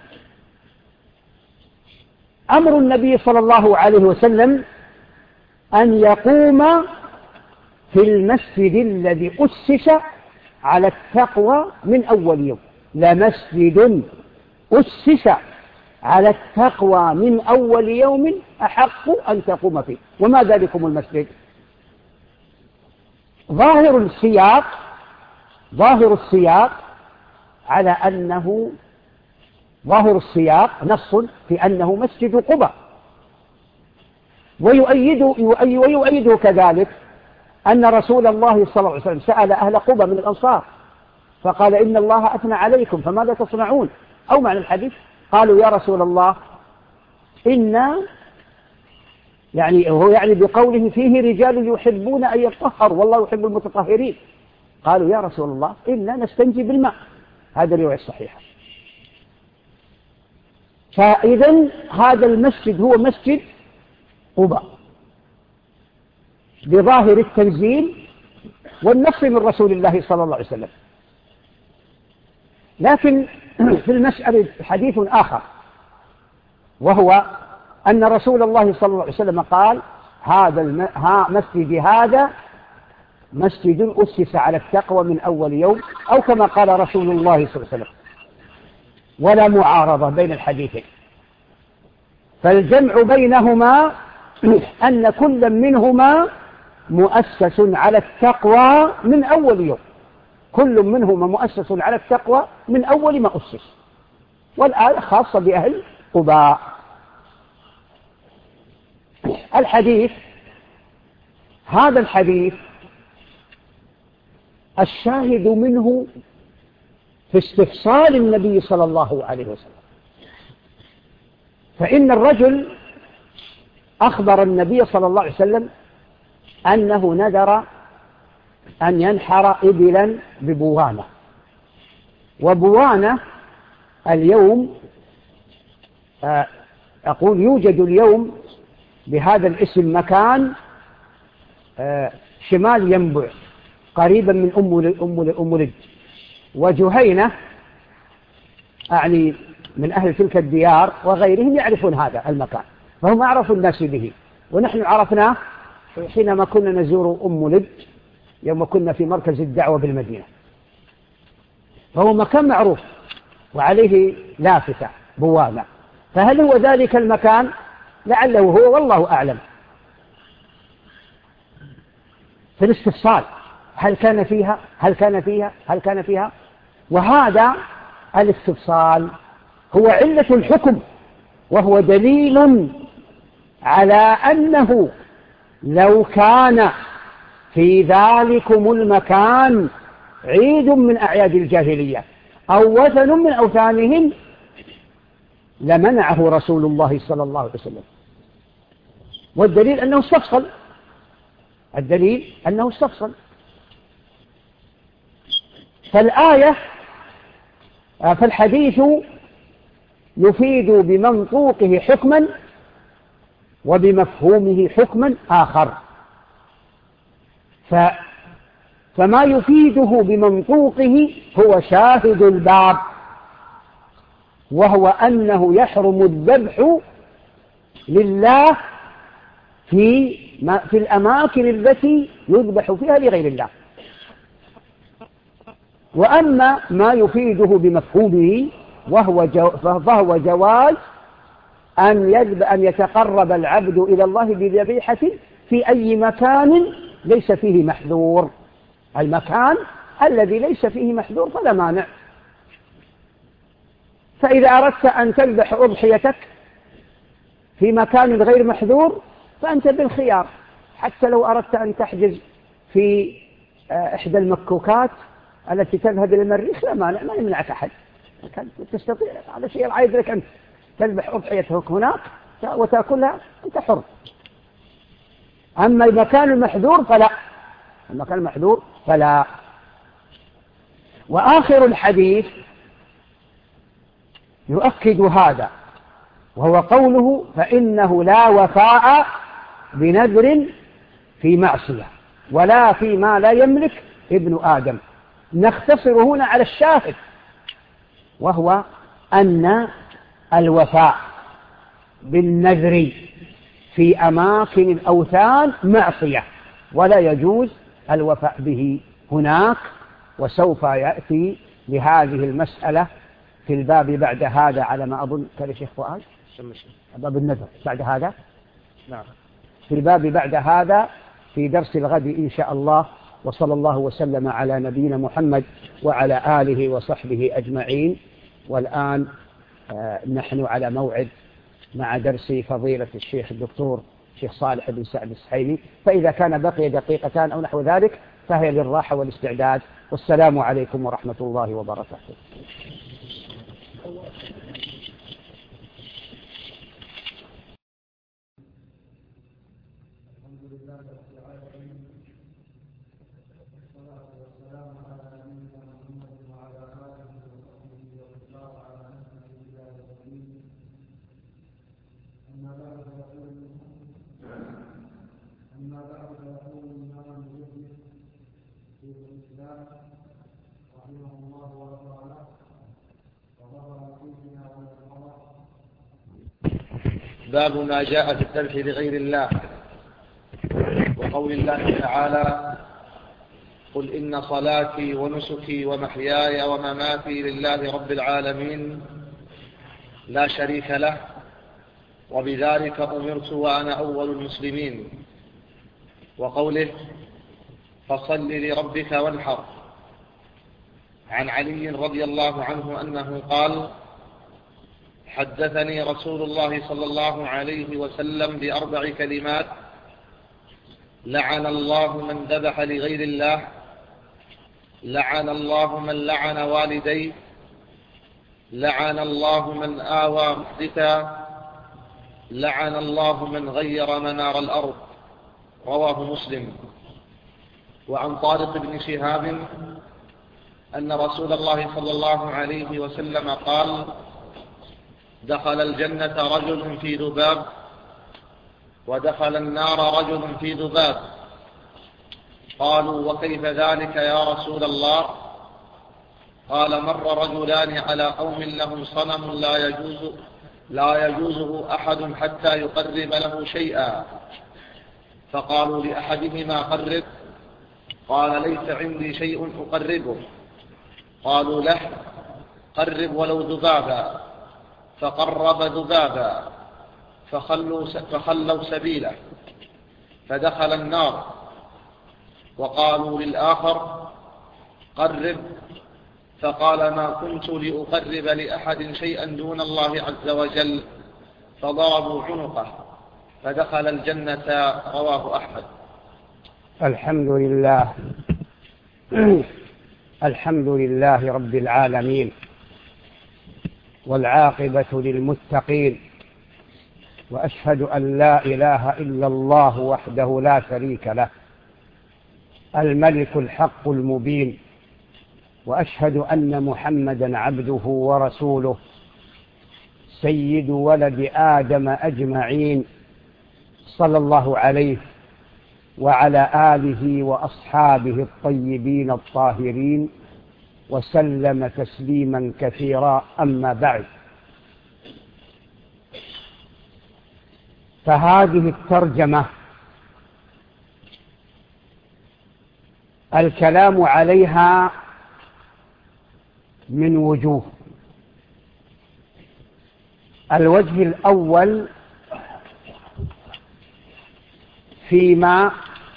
S3: أمر النبي صلى الله عليه وسلم أن يقوم في المسجد الذي أسس على التقوى من أول يوم. لمسجد أسس على التقوى من أول يوم أحق أن تقوم فيه. وما ذلكم المسجد؟ ظاهر السياق ظاهر السياق على أنه ظاهر السياق نص في أنه مسجد قباء، ويؤيد ويؤيده كذلك أن رسول الله صلى الله عليه وسلم سأل أهل قباء من الأنصار فقال: إن الله أثنى عليكم فماذا تصنعون؟ أو معنى الحديث قالوا: يا رسول الله إن يعني هو يعني بقوله فيه رجال يحبون أن يطهروا والله يحب المتطهرين. قالوا: يا رسول الله إنا نستنجي بالماء. هذا الرواية الصحيحة. فإذا هذا المسجد هو مسجد قباء بظاهر التنزيل والنص من رسول الله صلى الله عليه وسلم. لكن في المسألة حديث آخر، وهو أن رسول الله صلى الله عليه وسلم قال: هذا الم... ها مسجد هذا مسجد أسس على التقوى من أول يوم، أو كما قال رسول الله صلى الله عليه وسلم. ولا معارضة بين الحديثين، فالجمع بينهما أن كل منهما مؤسس على التقوى من أول يوم، كل منهما مؤسس على التقوى من أول ما أسس. والآية خاصة بأهل قباء. الحديث هذا الحديث الشاهد منه في استفصال النبي صلى الله عليه وسلم، فإن الرجل أخبر النبي صلى الله عليه وسلم أنه نذر أن ينحر إبلا ببوانة، وبوانة اليوم أقول يوجد اليوم بهذا الاسم مكان شمال ينبع قريبا من أم لد، وجهينة أعني من أهل تلك الديار وغيرهم يعرفون هذا المكان، فهم أعرف الناس به. ونحن عرفناه حينما كنا نزور أم لد يوم كنا في مركز الدعوة بالمدينة، فهو مكان معروف وعليه لافتة بوابة، فهل هو ذلك المكان؟ لعله هو والله أعلم. في الاستفصال هل كان فيها هل كان فيها هل كان فيها وهذا الاستفصال هو علة الحكم، وهو دليل على أنه لو كان في ذلكم المكان عيد من أعياد الجاهلية أو وثن من أوثانهم لمنعه رسول الله صلى الله عليه وسلم. والدليل أنه استفصل الدليل أنه استفصل فالآية فالحديث يفيد بمنطوقه حكما وبمفهومه حكما آخر. ف فما يفيده بمنطوقه هو شاهد الباب، وهو أنه يحرم الذبح لله في في الأماكن التي يذبح فيها لغير الله. وأما ما يفيده بمفهومه وهو جو فهو جواز أن أن يتقرب العبد إلى الله بذبيحة في أي مكان ليس فيه محذور. المكان الذي ليس فيه محذور فلا مانع. فإذا أردت أن تذبح أضحيتك في مكان غير محذور فأنت بالخيار، حتى لو أردت أن تحجز في إحدى المكوكات التي تذهب إلى المريخ لا مانع، ما يمنعك أحد، تستطيع. هذا شيء العيد لك أنت تذبح أضحيتك هناك وتأكلها، أنت حر. أما المكان المحذور فلا المكان المحذور فلا وآخر الحديث يؤكد هذا، وهو قوله فإنه لا وفاء بنذر في معصية ولا فيما لا يملك ابن آدم. نختصر هنا على الشاهد، وهو أن الوفاء بالنذر في أماكن الأوثان معصية ولا يجوز الوفاء به هناك. وسوف يأتي لهذه المسألة في الباب بعد هذا على ما أظن كان الشيخ فؤاد باب النذر بعد هذا. نعم، في الباب بعد هذا في درس الغد إن شاء الله. وصلى الله وسلم على نبينا محمد وعلى آله وصحبه أجمعين. والآن آه نحن على موعد مع درس فضيلة الشيخ الدكتور الشيخ صالح بن سعد السحيمي، فإذا كان بقي دقيقتان أو نحو ذلك فهي للراحة والاستعداد. والسلام عليكم ورحمة الله وبركاته.
S2: باب ما جاء في الذبح لغير الله، وقول الله تعالى قل إن صلاتي ونسكي ومحياي ومماتي لله رب العالمين لا شريك له وبذلك أمرت وأنا أول المسلمين. وقوله فصل لربك وانحر. عن علي رضي الله عنه أنه قال حدثني رسول الله صلى الله عليه وسلم بأربع كلمات: لعن الله من ذبح لغير الله، لعن الله من لعن والديه، لعن الله من آوى محدثا، لعن الله من غير منار الأرض. رواه مسلم. وعن طارق بن شهاب أن رسول الله صلى الله عليه وسلم قال دخل الجنة رجل في ذباب ودخل النار رجل في ذباب. قالوا وكيف ذلك يا رسول الله؟ قال مر رجلان على قوم لهم صنم لا يجوز لا يجوزه أحد حتى يقرب له شيئا. فقالوا لأحدهما قرب، قال ليس عندي شيء أقربه. قالوا له قرب ولو ذبابا، فقرب ذبابا فخلوا, فخلوا سبيله فدخل النار. وقالوا للآخر قرب، فقال ما كنت لأقرب لأحد شيئا دون الله عز وجل، فضربوا عنقه فدخل الجنة. رواه أحمد.
S3: الحمد لله. الحمد لله رب العالمين، والعاقبة للمتقين، وأشهد أن لا إله إلا الله وحده لا شريك له الملك الحق المبين، وأشهد أن محمدا عبده ورسوله سيد ولد آدم أجمعين، صلى الله عليه وعلى آله وأصحابه الطيبين الطاهرين، وسلم تسليما كثيرا. أما بعد، فهذه الترجمة الكلام عليها من وجوه. الوجه الأول فيما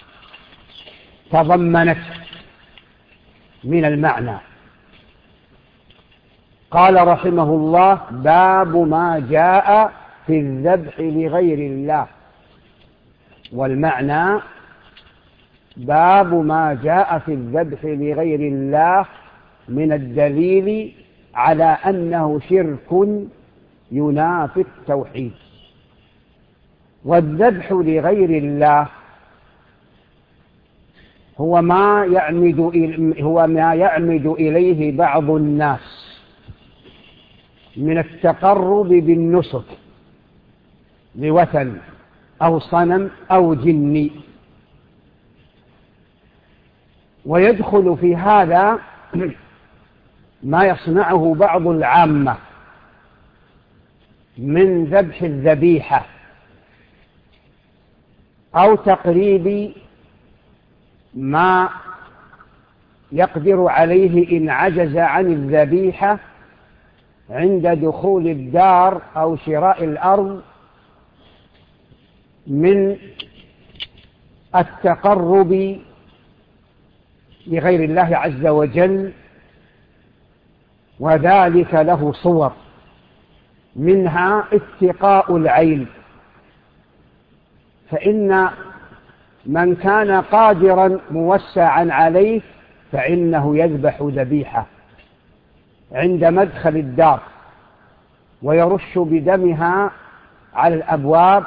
S3: تضمنت من المعنى. قال رحمه الله: باب ما جاء في الذبح لغير الله. والمعنى: باب ما جاء في الذبح لغير الله من الدليل على أنه شرك ينافي التوحيد. والذبح لغير الله هو ما يعمد هو ما يعمد إليه بعض الناس من التقرب بالنسك لوثن أو صنم أو جن. ويدخل في هذا ما يصنعه بعض العامة من ذبح الذبيحة أو تقريب ما يقدر عليه إن عجز عن الذبيحة عند دخول الدار أو شراء الأرض من التقرب لغير الله عز وجل. وذلك له صور، منها اتقاء العين، فإن من كان قادرا موسعا عليه فإنه يذبح ذبيحة عند مدخل الدار ويرش بدمها على الأبواب،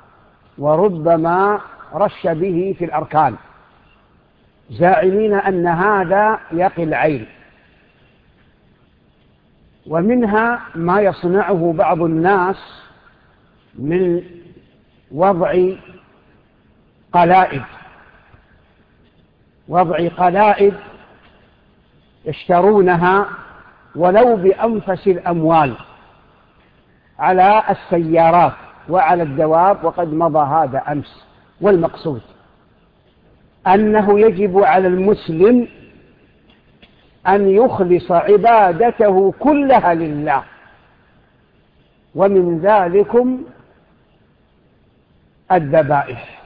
S3: وربما رش به في الأركان، زاعمين أن هذا يقي العين. ومنها ما يصنعه بعض الناس من وضع قلائد وضع قلائد يشترونها ولو بأنفس الأموال على السيارات وعلى الدواب، وقد مضى هذا أمس. والمقصود أنه يجب على المسلم أن يخلص عبادته كلها لله، ومن ذلكم الذبائح.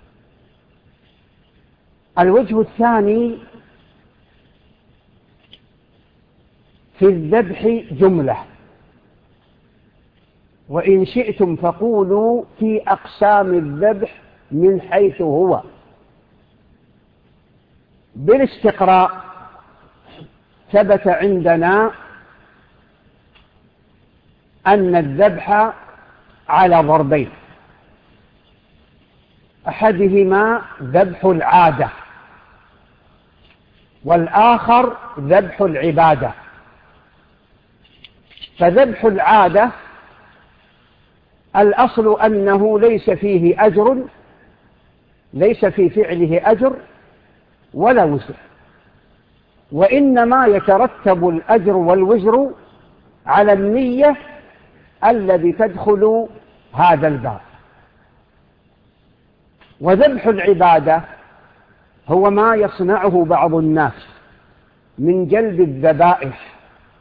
S3: الوجه الثاني في الذبح جملة، وإن شئتم فقولوا في أقسام الذبح من حيث هو. بالاستقراء ثبت عندنا أن الذبح على ضربين: أحدهما ذبح العادة، والآخر ذبح العبادة. فذبح العادة الأصل أنه ليس فيه أجر، ليس في فعله أجر ولا وزر، وإنما يترتب الأجر والوزر على النية الذي تدخل هذا الباب. وذبح العبادة هو ما يصنعه بعض الناس من جلب الذبائح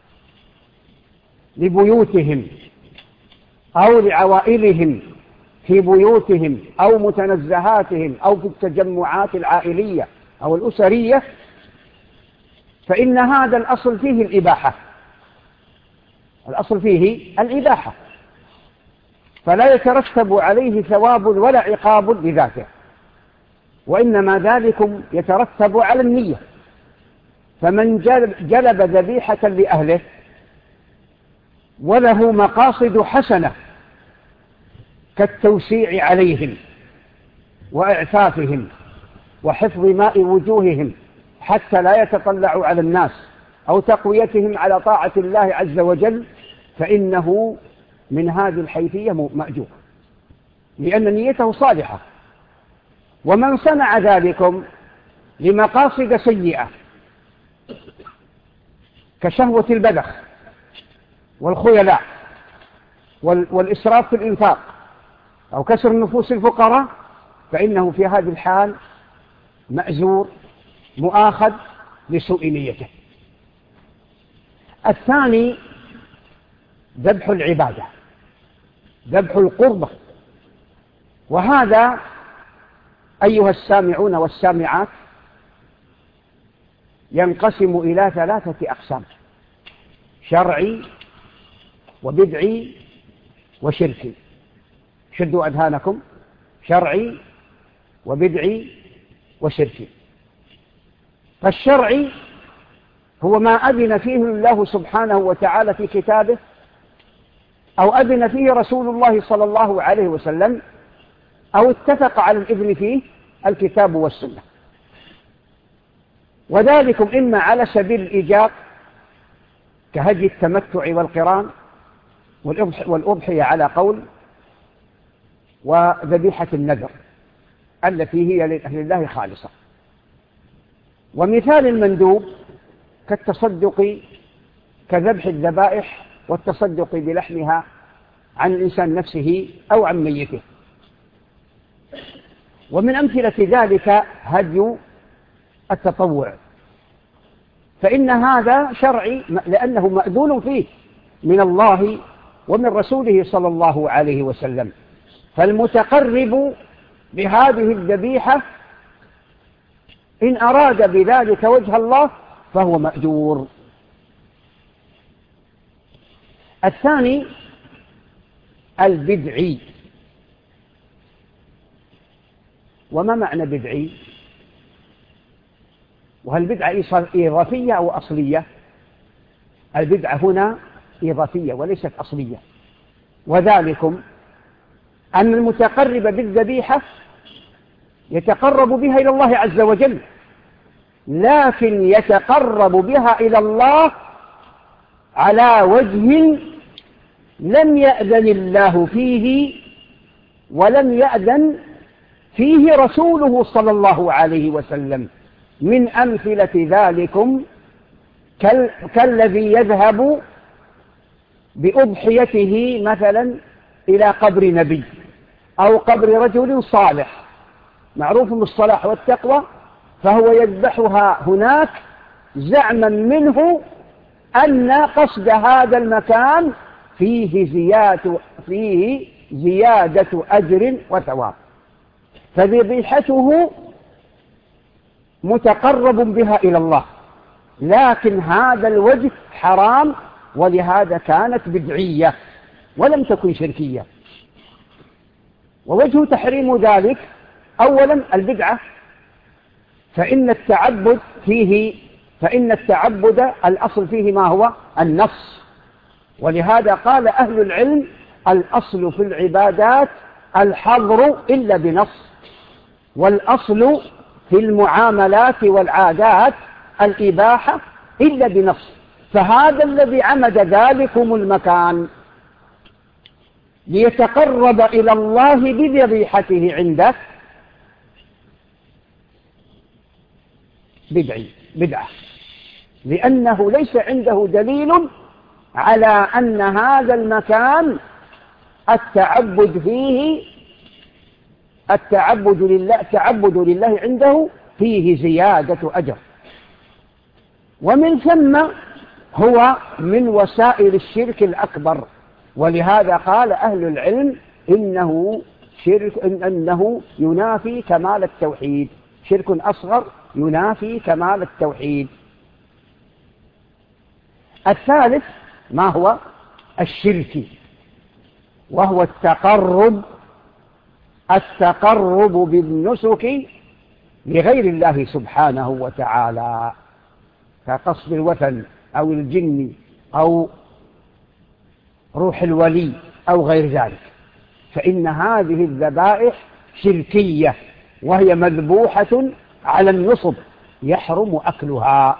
S3: لبيوتهم أو لعوائلهم في بيوتهم أو متنزهاتهم أو في التجمعات العائلية أو الأسرية، فإن هذا الأصل فيه الإباحة، الأصل فيه الإباحة، فلا يترتب عليه ثواب ولا عقاب لذاته، وإنما ذلك يترتب على النية. فمن جلب ذبيحة لأهله وله مقاصد حسنة كالتوسيع عليهم وإعفافهم وحفظ ماء وجوههم حتى لا يتطلعوا على الناس أو تقويتهم على طاعة الله عز وجل، فإنه من هذه الحيثية مأجور، لأن نيته صالحة. ومن صنع ذلكم لمقاصد سيئة كشهوة البذخ والخيلاء والإسراف في الإنفاق أو كسر نفوس الفقراء، فإنه في هذه الحال مأزور مؤاخذ لسوء نيته. الثاني ذبح العبادة، ذبح القربة، وهذا أيها السامعون والسامعات ينقسم إلى ثلاثة أقسام: شرعي وبدعي وشركي. شدوا أذهانكم: شرعي وبدعي وشركي. فالشرعي هو ما أذن فيه الله سبحانه وتعالى في كتابه أو أذن فيه رسول الله صلى الله عليه وسلم أو اتفق على الإذن فيه الكتاب والسنة، وذلكم إما على سبيل الإيجاب كهدي التمتع والقران والأضحية على قول، وذبيحة النذر التي هي لأهل الله خالصة. ومثال المندوب كالتصدق كذبح الذبائح والتصدق بلحمها عن الإنسان نفسه أو عن ميته. ومن أمثلة ذلك هدي التطوع، فإن هذا شرعي لأنه مأذون فيه من الله ومن رسوله صلى الله عليه وسلم، فالمتقرب بهذه الذبيحة إن أراد بذلك وجه الله فهو مأجور. الثاني البدعي. وما معنى بدعي؟ وهل بدعة إضافية أو أصلية؟ البدعة هنا إضافية وليست أصلية، وذلكم أن المتقرب بالذبيحة يتقرب بها إلى الله عز وجل، لكن يتقرب بها إلى الله على وجه لم يأذن الله فيه ولم يأذن فيه رسوله صلى الله عليه وسلم. من أمثلة ذلكم كالذي يذهب بأضحيته مثلا إلى قبر نبي أو قبر رجل صالح معروف بالصلاح والتقوى، فهو يذبحها هناك زعما منه أن قصد هذا المكان فيه زيادة, فيه زيادة أجر وثواب، فذبيحته متقرب بها إلى الله، لكن هذا الوجه حرام، ولهذا كانت بدعية ولم تكن شركية. ووجه تحريم ذلك أولا البدعة، فإن التعبد فيه فإن التعبد الأصل فيه ما هو النص، ولهذا قال أهل العلم الأصل في العبادات الحظر إلا بنص، والأصل في المعاملات والعادات الإباحة إلا بنص. فهذا الذي عمد ذلكم المكان ليتقرب إلى الله بذبيحته عنده بدعي بدعة، لأنه ليس عنده دليل على أن هذا المكان التعبد فيه التعبد لله التعبد لله عنده فيه زيادة أجر، ومن ثم هو من وسائل الشرك الأكبر. ولهذا قال أهل العلم إنه شرك إنه ينافي كمال التوحيد، شرك أصغر ينافي كمال التوحيد. الثالث ما هو الشرك، وهو التقرب التقرب بالنسك لغير الله سبحانه وتعالى، كقصد الوثن أو الجن أو روح الولي أو غير ذلك، فإن هذه الذبائح شركية، وهي مذبوحة على النصب يحرم أكلها،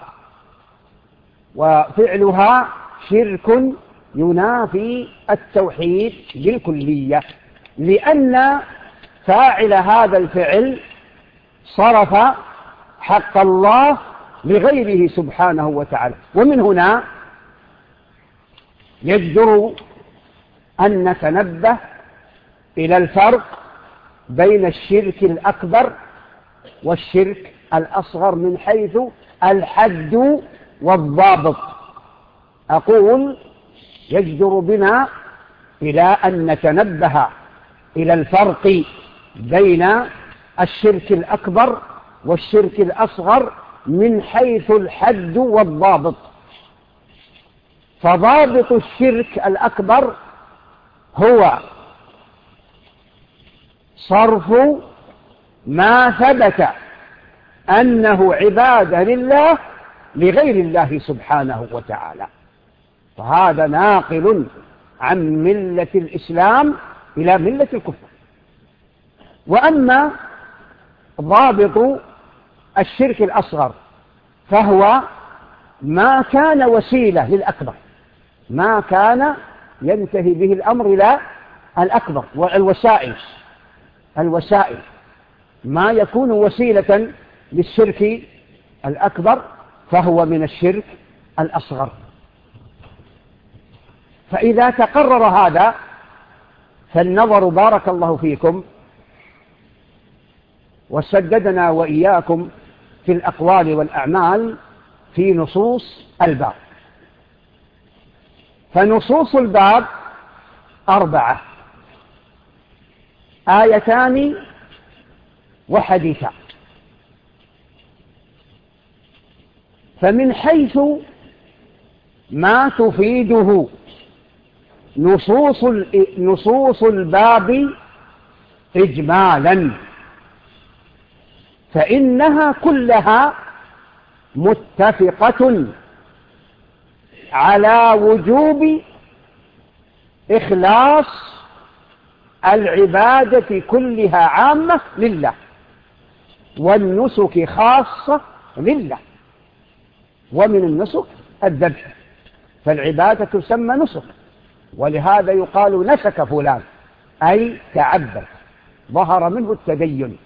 S3: وفعلها شرك ينافي التوحيد بالكلية، لأن فاعل هذا الفعل صرف حق الله لغيره سبحانه وتعالى. ومن هنا يجدر أن نتنبه إلى الفرق بين الشرك الأكبر والشرك الأصغر من حيث الحد والضابط. أقول يجدر بنا إلى أن نتنبه إلى الفرق بين الشرك الأكبر والشرك الأصغر من حيث الحد والضابط. فضابط الشرك الأكبر هو صرف ما ثبت أنه عبادة لله لغير الله سبحانه وتعالى، فهذا ناقل عن ملة الإسلام إلى ملة الكفر. وأما ضابط الشرك الأصغر فهو ما كان وسيلة للأكبر، ما كان ينتهي به الأمر إلى الأكبر. والوسائل الوسائل ما يكون وسيلة للشرك الأكبر فهو من الشرك الأصغر. فإذا تقرر هذا فالنظر بارك الله فيكم وسددنا وإياكم في الأقوال والأعمال في نصوص الباب. فنصوص الباب أربعة: آيتان وحديثان. فمن حيث ما تفيده نصوص نصوص الباب إجمالا فإنها كلها متفقة على وجوب إخلاص العبادة كلها عامة لله، والنسك خاصة لله. ومن النسك الذبح، فالعبادة تسمى نسك، ولهذا يقال نسك فلان أي تعبد، ظهر منه التدين.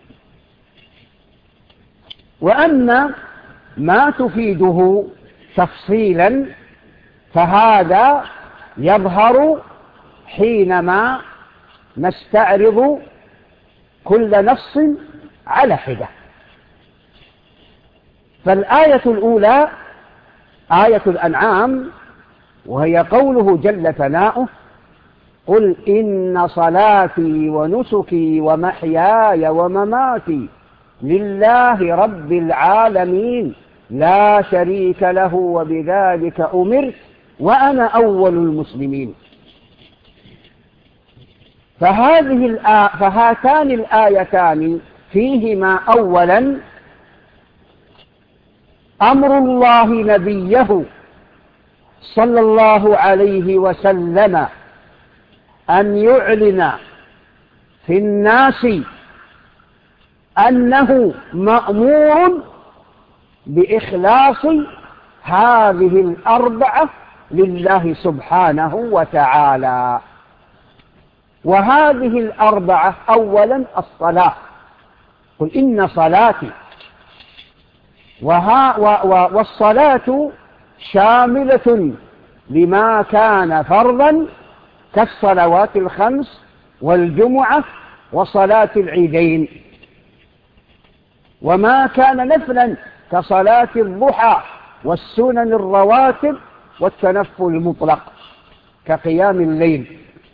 S3: وأما ما تفيده تفصيلا فهذا يظهر حينما نستعرض كل نص على حدة. فالآية الأولى آية الأنعام، وهي قوله جل ثناؤه: قل إن صلاتي ونسكي ومحياي ومماتي لله رب العالمين لا شريك له وبذلك أمرت وأنا أول المسلمين. فهذه الآ... فهاتان الآيتان فيهما أولا أمر الله نبيه صلى الله عليه وسلم أن يعلن في الناس أنه مأمور بإخلاص هذه الأربعة لله سبحانه وتعالى. وهذه الأربعة أولا الصلاة، قل إن صلاتي، وها و والصلاة شاملة لما كان فرضا كالصلوات الخمس والجمعة وصلاة العيدين، وما كان نفلا كصلاة الضحى والسنن الرواتب والتنفل المطلق كقيام الليل.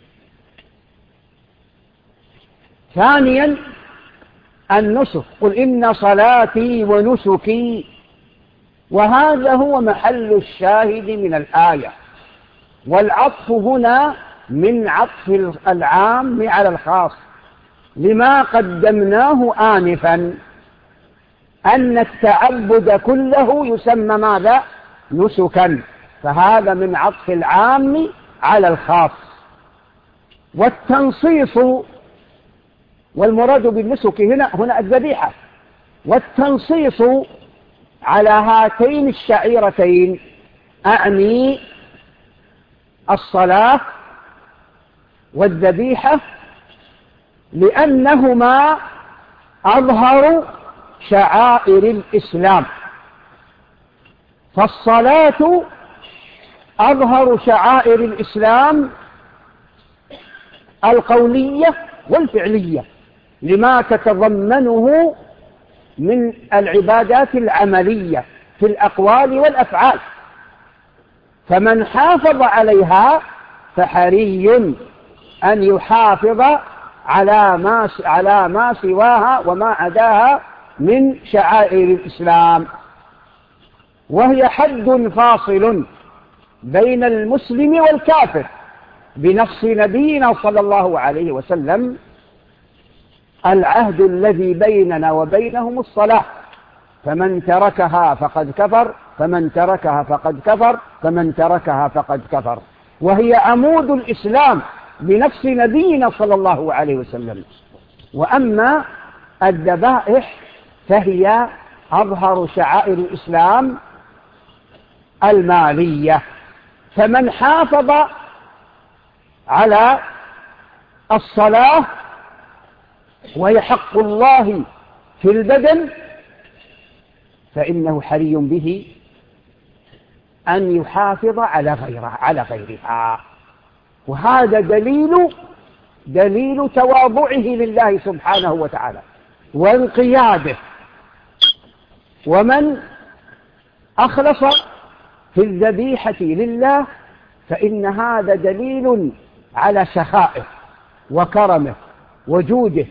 S3: ثانيا النسك، قل إن صلاتي ونسكي، وهذا هو محل الشاهد من الآية، والعطف هنا من عطف العام على الخاص لما قدمناه آنفا أن التعبد كله يسمى ماذا؟ نسكا، فهذا من عطف العام على الخاص. والتنصيص، والمراد بالنسك هنا هنا الذبيحة، والتنصيص على هاتين الشعيرتين أعني الصلاة والذبيحة، لأنهما أظهر شعائر الإسلام، فالصلاة أظهر شعائر الإسلام القولية والفعلية لما تتضمنه من العبادات العملية في الأقوال والأفعال، فمن حافظ عليها فحري أن يحافظ على ما على ما سواها وما عداها من شعائر الإسلام، وهي حد فاصل بين المسلم والكافر بنص نبينا صلى الله عليه وسلم: العهد الذي بيننا وبينهم الصلاة، فمن تركها فقد كفر، فمن تركها فقد كفر، فمن تركها فقد كفر، وهي عمود الإسلام بنفس نبينا صلى الله عليه وسلم. وأما الذبائح فهي أظهر شعائر الإسلام المالية، فمن حافظ على الصلاة وهي حق الله في البدن فإنه حري به أن يحافظ على غيرها على غيرها وهذا دليل دليل تواضعه لله سبحانه وتعالى وانقياده. ومن أخلص في الذبيحة لله فإن هذا دليل على سخائه وكرمه وجوده.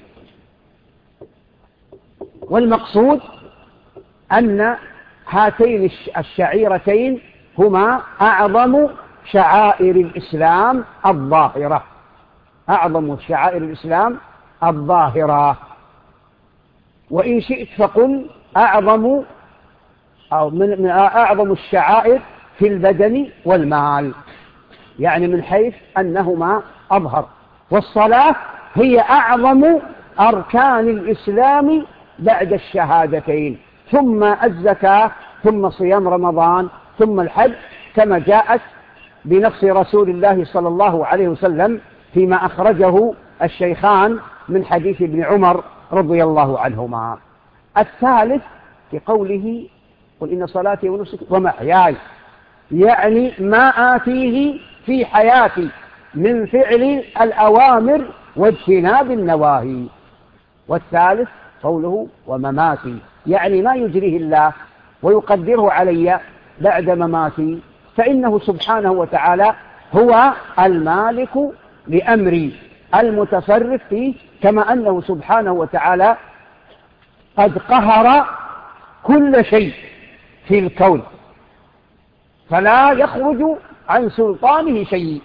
S3: والمقصود أن هاتين الشعيرتين هما أعظم شعائر الإسلام الظاهرة أعظم شعائر الإسلام الظاهرة وإن شئت فقل أعظم أو من, من أعظم الشعائر في البدن والمال، يعني من حيث أنهما أظهر. والصلاة هي أعظم أركان الإسلام بعد الشهادتين، ثم الزكاة، ثم صيام رمضان، ثم الحج، كما جاءت بنص رسول الله صلى الله عليه وسلم فيما أخرجه الشيخان من حديث ابن عمر رضي الله عنهما. الثالث في قوله: قل إن صلاتي ونسكي ومحياي، يعني ما آتيه في حياتي من فعل الأوامر واجتناب النواهي. والثالث قوله: ومماتي، يعني ما يجريه الله ويقدره علي بعد مماتي، فإنه سبحانه وتعالى هو المالك لأمري المتصرف فيه، كما أنه سبحانه وتعالى قد قهر كل شيء في الكون فلا يخرج عن سلطانه شيء.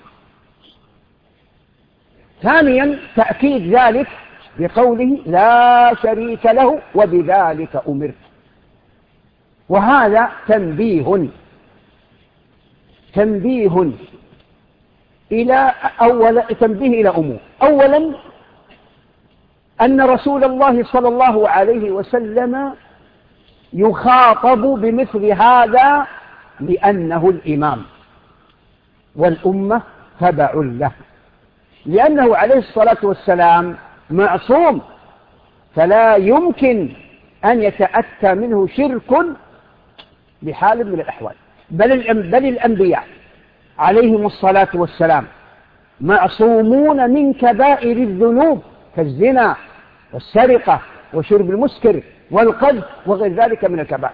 S3: ثانيا تأكيد ذلك بقوله: لا شريك له وبذلك أمرت. وهذا تنبيه تنبيه إلى أول تنبيه إلى أمور. أولا أن رسول الله صلى الله عليه وسلم يخاطب بمثل هذا لأنه الإمام والأمة تبع له، لأنه عليه الصلاة والسلام معصوم، فلا يمكن أن يتأتى منه شرك بحال من الأحوال. بل بل الأنبياء عليهم الصلاة والسلام معصومون من كبائر الذنوب كالزنا والسرقة وشرب المسكر والقذف وغير ذلك من الكبائر،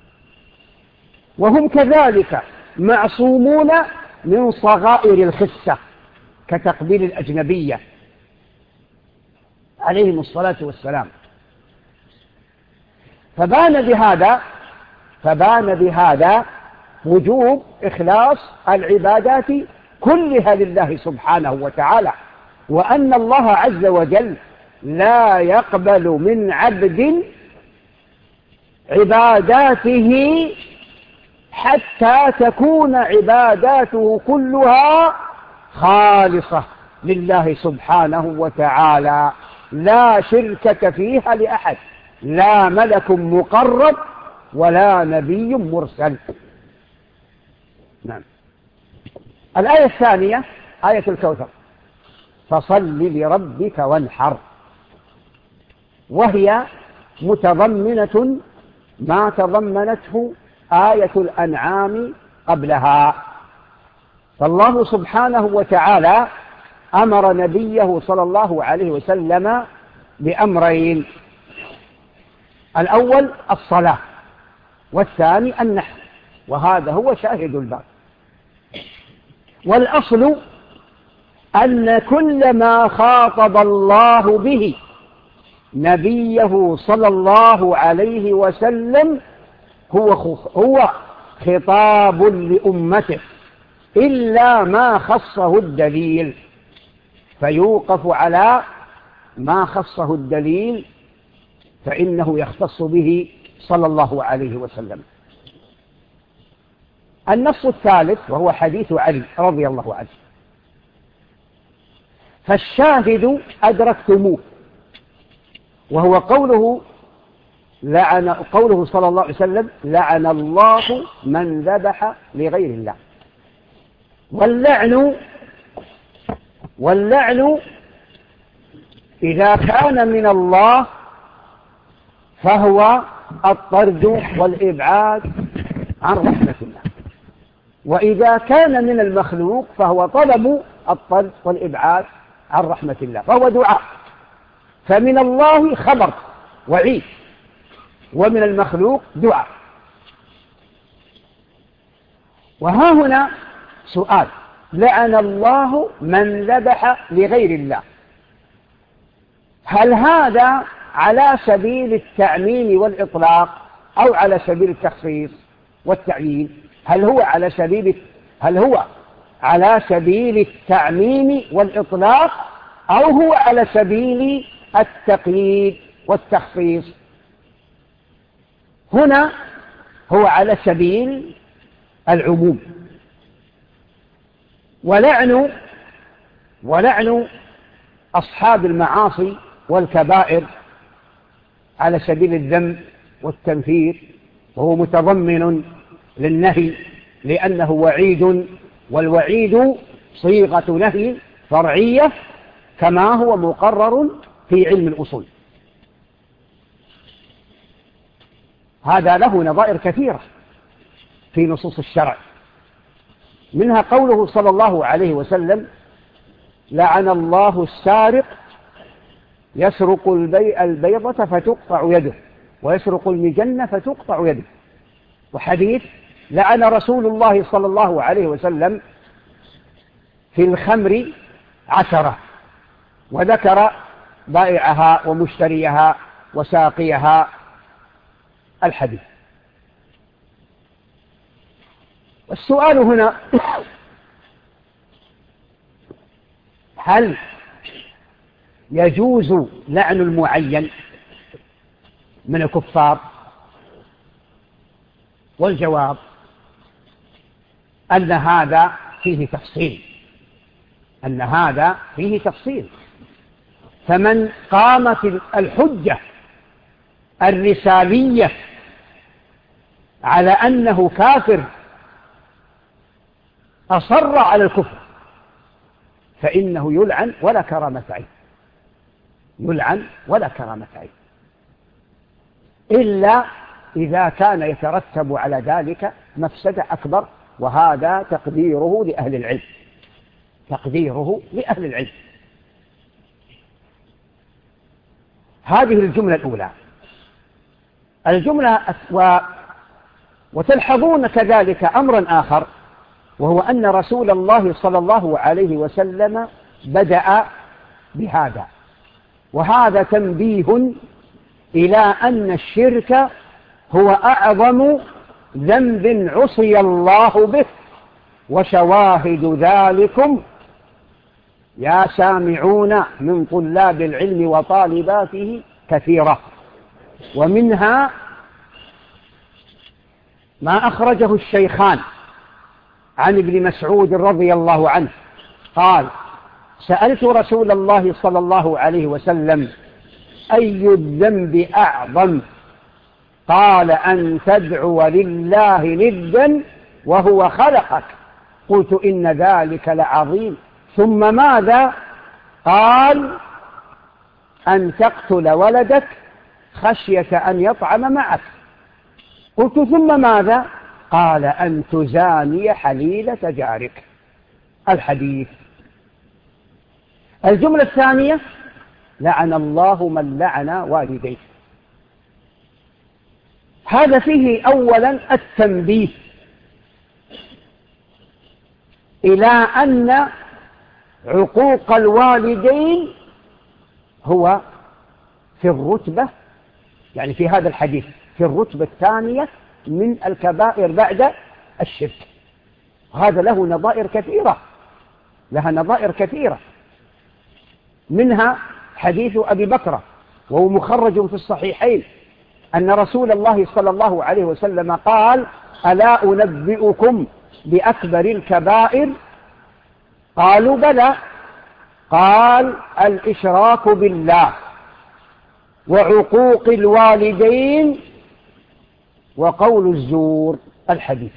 S3: وهم كذلك معصومون من صغائر الخسة كتقبيل الأجنبية عليهم الصلاة والسلام. فبان بهذا فبان بهذا وجوب إخلاص العبادات كلها لله سبحانه وتعالى، وأن الله عز وجل لا يقبل من عبد عباداته حتى تكون عباداته كلها خالصة لله سبحانه وتعالى، لا شركة فيها لأحد، لا ملك مقرب ولا نبي مرسل. نعم. الآية الثانية آية الكوثر، فصل لربك وانحر، وهي متضمنة ما تضمنته آية الأنعام قبلها. فالله سبحانه وتعالى أمر نبيه صلى الله عليه وسلم بأمرين: الأول الصلاة، والثاني النحر، وهذا هو شاهد الباب. والأصل أن كل ما خاطب الله به نبيه صلى الله عليه وسلم هو هو خطاب لأمته، إلا ما خصه الدليل، فيوقف على ما خصه الدليل فإنه يختص به صلى الله عليه وسلم. النص الثالث وهو حديث علي رضي الله عنه، فالشاهد أدركتموه، وهو قوله لعن قوله صلى الله عليه وسلم: لعن الله من ذبح لغير الله. واللعن واللعن إذا كان من الله فهو الطرد والإبعاد عن رحمة الله، وإذا كان من المخلوق فهو طلب الطرد والإبعاد عن رحمة الله، فهو دعاء. فمن الله خبر وعيد، ومن المخلوق دعاء. وها هنا سؤال: لعن الله من ذبح لغير الله، هل هذا على سبيل التعميم والإطلاق أو على سبيل التخصيص والتعيين؟ هل هو على سبيل هل هو على سبيل التعميم والإطلاق أو هو على سبيل التقييد والتخصيص؟ هنا هو على سبيل العموم. ولعن ولعن أصحاب المعاصي والكبائر على سبيل الذم والتنفير، وهو متضمن للنهي لأنه وعيد، والوعيد صيغة نهي فرعية كما هو مقرر في علم الأصول. هذا له نظائر كثيرة في نصوص الشرع، منها قوله صلى الله عليه وسلم: لعن الله السارق يسرق البيضة فتقطع يده، ويسرق المجنة فتقطع يده. وحديث: لعن رسول الله صلى الله عليه وسلم في الخمر عشرة، وذكر بائعها ومشتريها وساقيها الحديث. والسؤال هنا: هل يجوز لعن المعين من الكفار؟ والجواب أن هذا فيه تفصيل أن هذا فيه تفصيل فمن قامت الحجة الرسالية على أنه كافر أصر على الكفر فإنه يلعن ولا كرامة عين، يلعن ولا كرامة عين، إلا إذا كان يترتب على ذلك مفسدة أكبر، وهذا تقديره لأهل العلم. تقديره لأهل العلم. هذه الجملة الأولى. الجملة و وتلحظون كذلك أمرا آخر، وهو أن رسول الله صلى الله عليه وسلم بدأ بهذا، وهذا تنبيه إلى أن الشرك هو أعظم ذنب عصي الله به، وشواهد ذلكم يا سامعون من طلاب العلم وطالباته كثيرة، ومنها ما أخرجه الشيخان عن ابن مسعود رضي الله عنه قال: سألت رسول الله صلى الله عليه وسلم أي الذنب أعظم؟ قال: أن تدعو لله ندا وهو خلقك. قلت: إن ذلك لعظيم. ثم ماذا؟ قال: أن تقتل ولدك خشية أن يطعم معك. قلت: ثم ماذا؟ قال: أن تزاني حليلة جارك. الحديث. الجملة الثانية: لعن الله من لعن والديه. هذا فيه أولا التنبيه إلى أن عقوق الوالدين هو في الرتبة، يعني في هذا الحديث في الرتبة الثانية من الكبائر بعد الشرك. هذا له نظائر كثيرة، لها نظائر كثيرة، منها حديث أبي بكر وهو مخرج في الصحيحين أن رسول الله صلى الله عليه وسلم قال: ألا أنبئكم بأكبر الكبائر؟ قالوا: بلى. قال: الإشراك بالله وعقوق الوالدين وقول الزور. الحديث.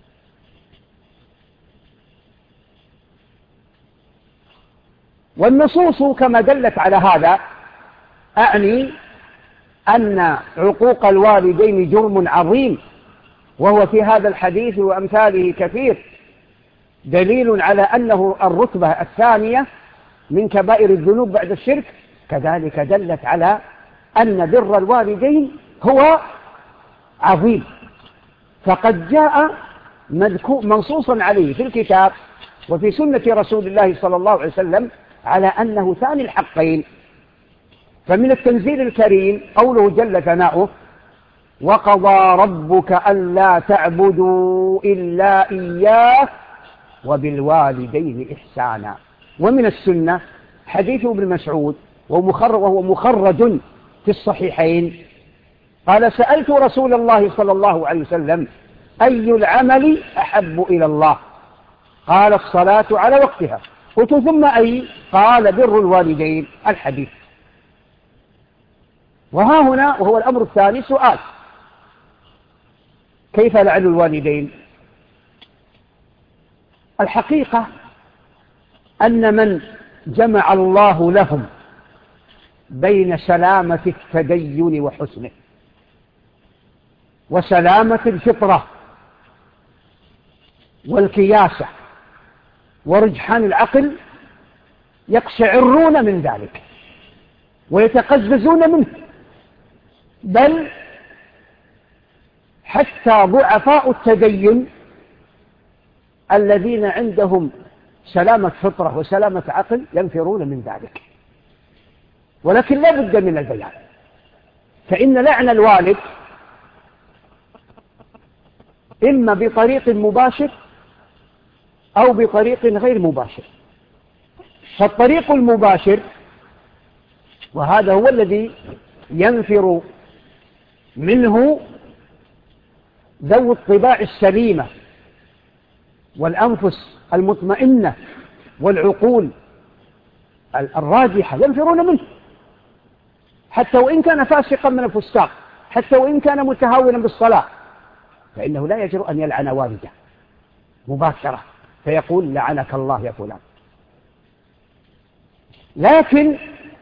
S3: والنصوص كما دلت على هذا، أعني أن عقوق الوالدين جرم عظيم، وهو في هذا الحديث وأمثاله كثير دليل على أنه الرتبة الثانية من كبائر الذنوب بعد الشرك. كذلك دلت على أن بر الوالدين هو عظيم، فقد جاء منصوصا عليه في الكتاب وفي سنة رسول الله صلى الله عليه وسلم على أنه ثاني الحقين. فمن التنزيل الكريم قوله جل ثناؤه: وقضى ربك ألا تعبدوا إلا إياه وبالوالدين إحسانا. ومن السنة حديث ابن مسعود وهو مخرج في الصحيحين قال: سألت رسول الله صلى الله عليه وسلم أي العمل أحب إلى الله؟ قال: الصلاة على وقتها. قلت: ثم أي؟ قال: بر الوالدين. الحديث. وها هنا وهو الأمر الثاني سؤال: كيف لعن الوالدين؟ الحقيقة أن من جمع الله لهم بين سلامة التدين وحسنه وسلامة الفطرة والكياسة ورجحان العقل يقشعرون من ذلك ويتقززون منه، بل حتى ضعفاء التدين الذين عندهم سلامة فطرة وسلامة عقل ينفرون من ذلك. ولكن لا بد من البيان، فإن لعن الوالد إما بطريق مباشر أو بطريق غير مباشر. فالطريق المباشر، وهذا هو الذي ينفر منه ذوي الطباع السليمة والأنفس المطمئنة والعقول الراجحة، ينفرون منه حتى وإن كان فاسقا من الفساق، حتى وإن كان متهاونا بالصلاة، فإنه لا يجرؤ أن يلعن والده مباشرة فيقول: لعنك الله يا فلان. لكن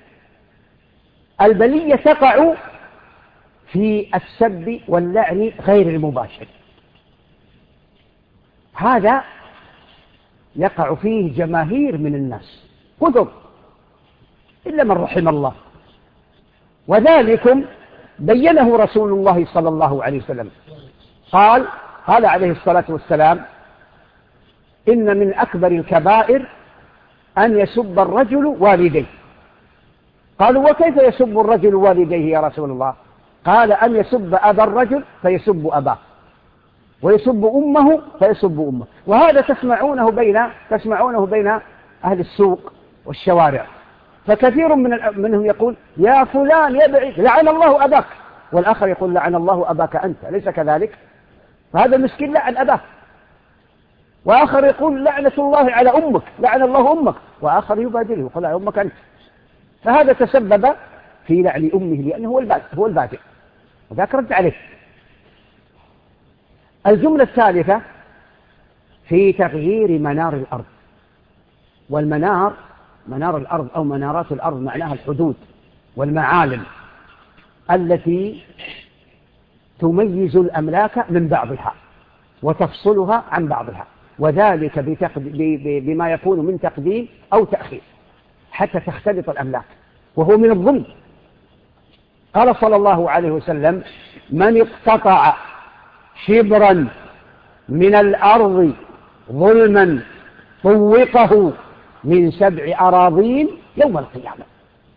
S3: البلية تقع في السب واللعن غير المباشر. هذا يقع فيه جماهير من الناس كثر إلا من رحم الله، وذلكم بينه رسول الله صلى الله عليه وسلم. قال قال عليه الصلاة والسلام: إن من أكبر الكبائر أن يسب الرجل والديه. قالوا: وكيف يسب الرجل والديه يا رسول الله؟ قال: أن يسب أبا الرجل فيسب أباه، ويسب أمه فيسب أمه. وهذا تسمعونه بين تسمعونه بين أهل السوق والشوارع، فكثير من منهم يقول: يا فلان يا بعيد لعن الله أباك، والآخر يقول: لعن الله أباك أنت، أليس كذلك؟ فهذا المسكين لعن أباه، وآخر يقول: لعنة الله على أمك، لعن الله أمك، وآخر يبادله يقول: لعن أمك أنت. فهذا تسبب في لعن أمه لأنه هو البادئ هو البادئ وذاك رد عليه. الجملة الثالثة في تغيير منار الأرض. والمنار منار الأرض أو منارات الأرض معناها الحدود والمعالم التي تميز الأملاك من بعضها وتفصلها عن بعضها، وذلك بما يكون من تقديم أو تأخير حتى تختلط الأملاك، وهو من الظلم. قال صلى الله عليه وسلم: من اقتطع شبرا من الأرض ظلما طوقه من سبع أراضين يوم القيامة.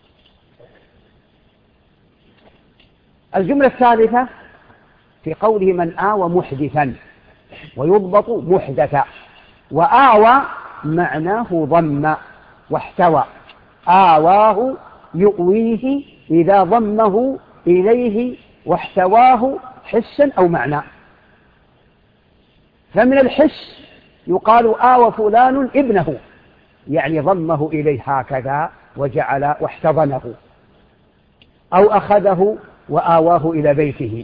S3: الجملة الثالثة في قوله: من آوى محدثا، ويضبط محدثا. وآوى معناه ضم واحتوى، آواه يؤويه إذا ضمه إليه واحتواه حسا أو معنى. فمن الحس يقال: آوى فلان ابنه، يعني ضمه إليه هكذا وجعل واحتضنه، أو أخذه وآواه إلى بيته.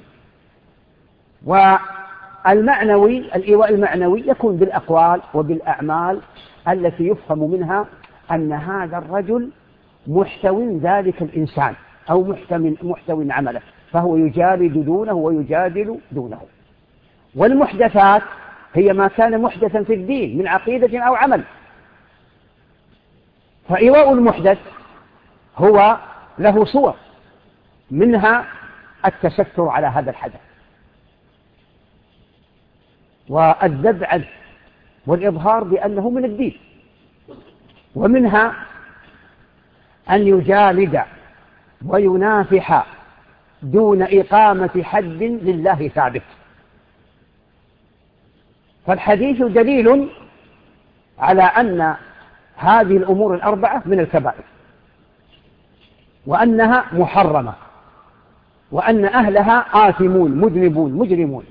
S3: والمعنوي الإيواء المعنوي يكون بالأقوال وبالأعمال التي يفهم منها أن هذا الرجل محتوى ذلك الإنسان أو محتوى عمله، فهو يجالد دونه ويجادل دونه. والمحدثات هي ما كان محدثا في الدين من عقيدة أو عمل. فإيواء المحدث هو له صور، منها التستر على هذا الحدث والذب عنه والإظهار بأنه من الدين، ومنها أن يجالد وينافح دون إقامة حد لله ثابت. فالحديث دليل على أن هذه الأمور الأربعة من الكبائر، وأنها محرمة، وأن أهلها آثمون مذنبون مجرمون،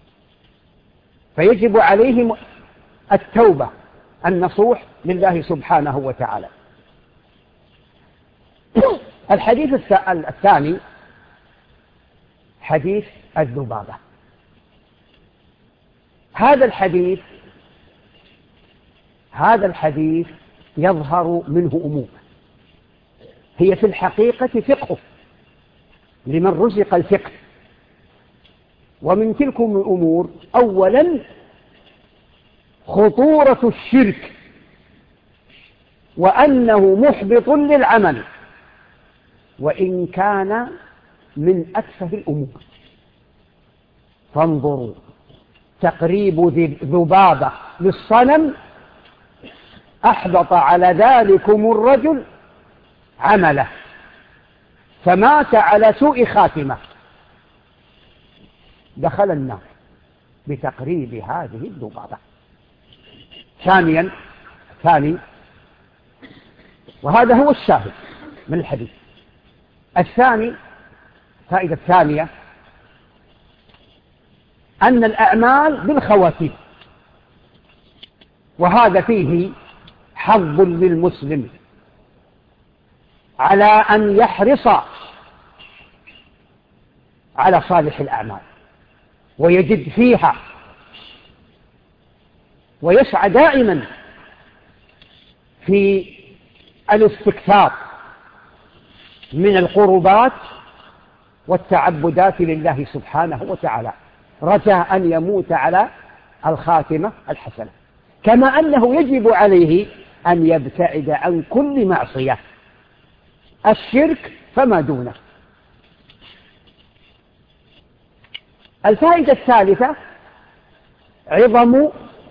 S3: فيجب عليهم التوبة النصوح لله سبحانه وتعالى. الحديث الثاني حديث الذبابة. هذا الحديث هذا الحديث يظهر منه أمور هي في الحقيقة فقه لمن رزق الفقه. ومن تلكم الأمور: أولا خطورة الشرك وأنه محبط للعمل، وإن كان من أتفه الأمور. فانظروا: تقريب ذبابة للصنم أحبط على ذلكم الرجل عمله فمات على سوء خاتمة، دخل النار بتقريب هذه الذبابة. ثانيا ثاني وهذا هو الشاهد من الحديث الثاني، فائدة الثانية: أن الأعمال بالخواتيم، وهذا فيه حظ للمسلم على أن يحرص على صالح الأعمال ويجد فيها، ويسعى دائما في الاستكثار من القربات والتعبدات لله سبحانه وتعالى، رجاء أن يموت على الخاتمة الحسنة. كما أنه يجب عليه أن يبتعد عن كل معصية، الشرك فما دونه. الفائدة الثالثة عظم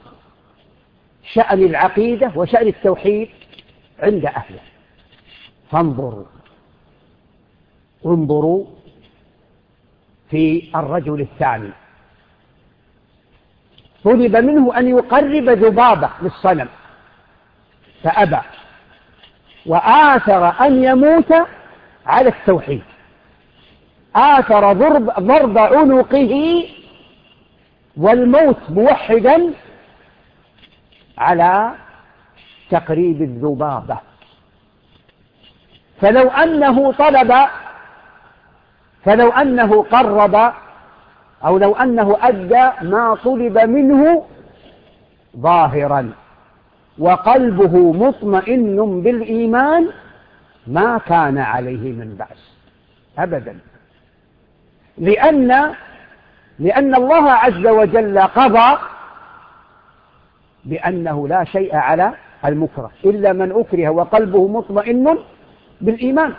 S3: شأن العقيدة وشأن التوحيد عند أهله. فانظروا انظروا في الرجل الثاني، طلب منه أن يقرب ذبابة للصنم فأبى، وآثر أن يموت على التوحيد، آثر ضرب, ضرب عنقه والموت موحدا على تقريب الذبابة. فلو أنه طلب فلو أنه قرب أو لو أنه أدى ما طلب منه ظاهرا وقلبه مطمئن بالإيمان ما كان عليه من بأس أبدا، لأن لأن الله عز وجل قضى بأنه لا شيء على المكره إلا من أكره وقلبه مطمئن بالإيمان.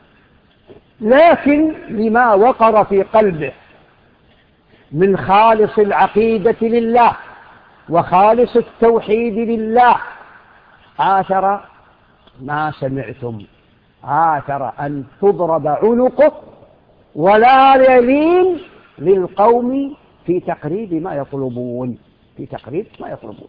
S3: لكن لما وقر في قلبه من خالص العقيدة لله وخالص التوحيد لله آثر ما سمعتم، آثر أن تضرب عنقه ولا يلين للقوم في تقريب ما يطلبون في تقريب ما يطلبون.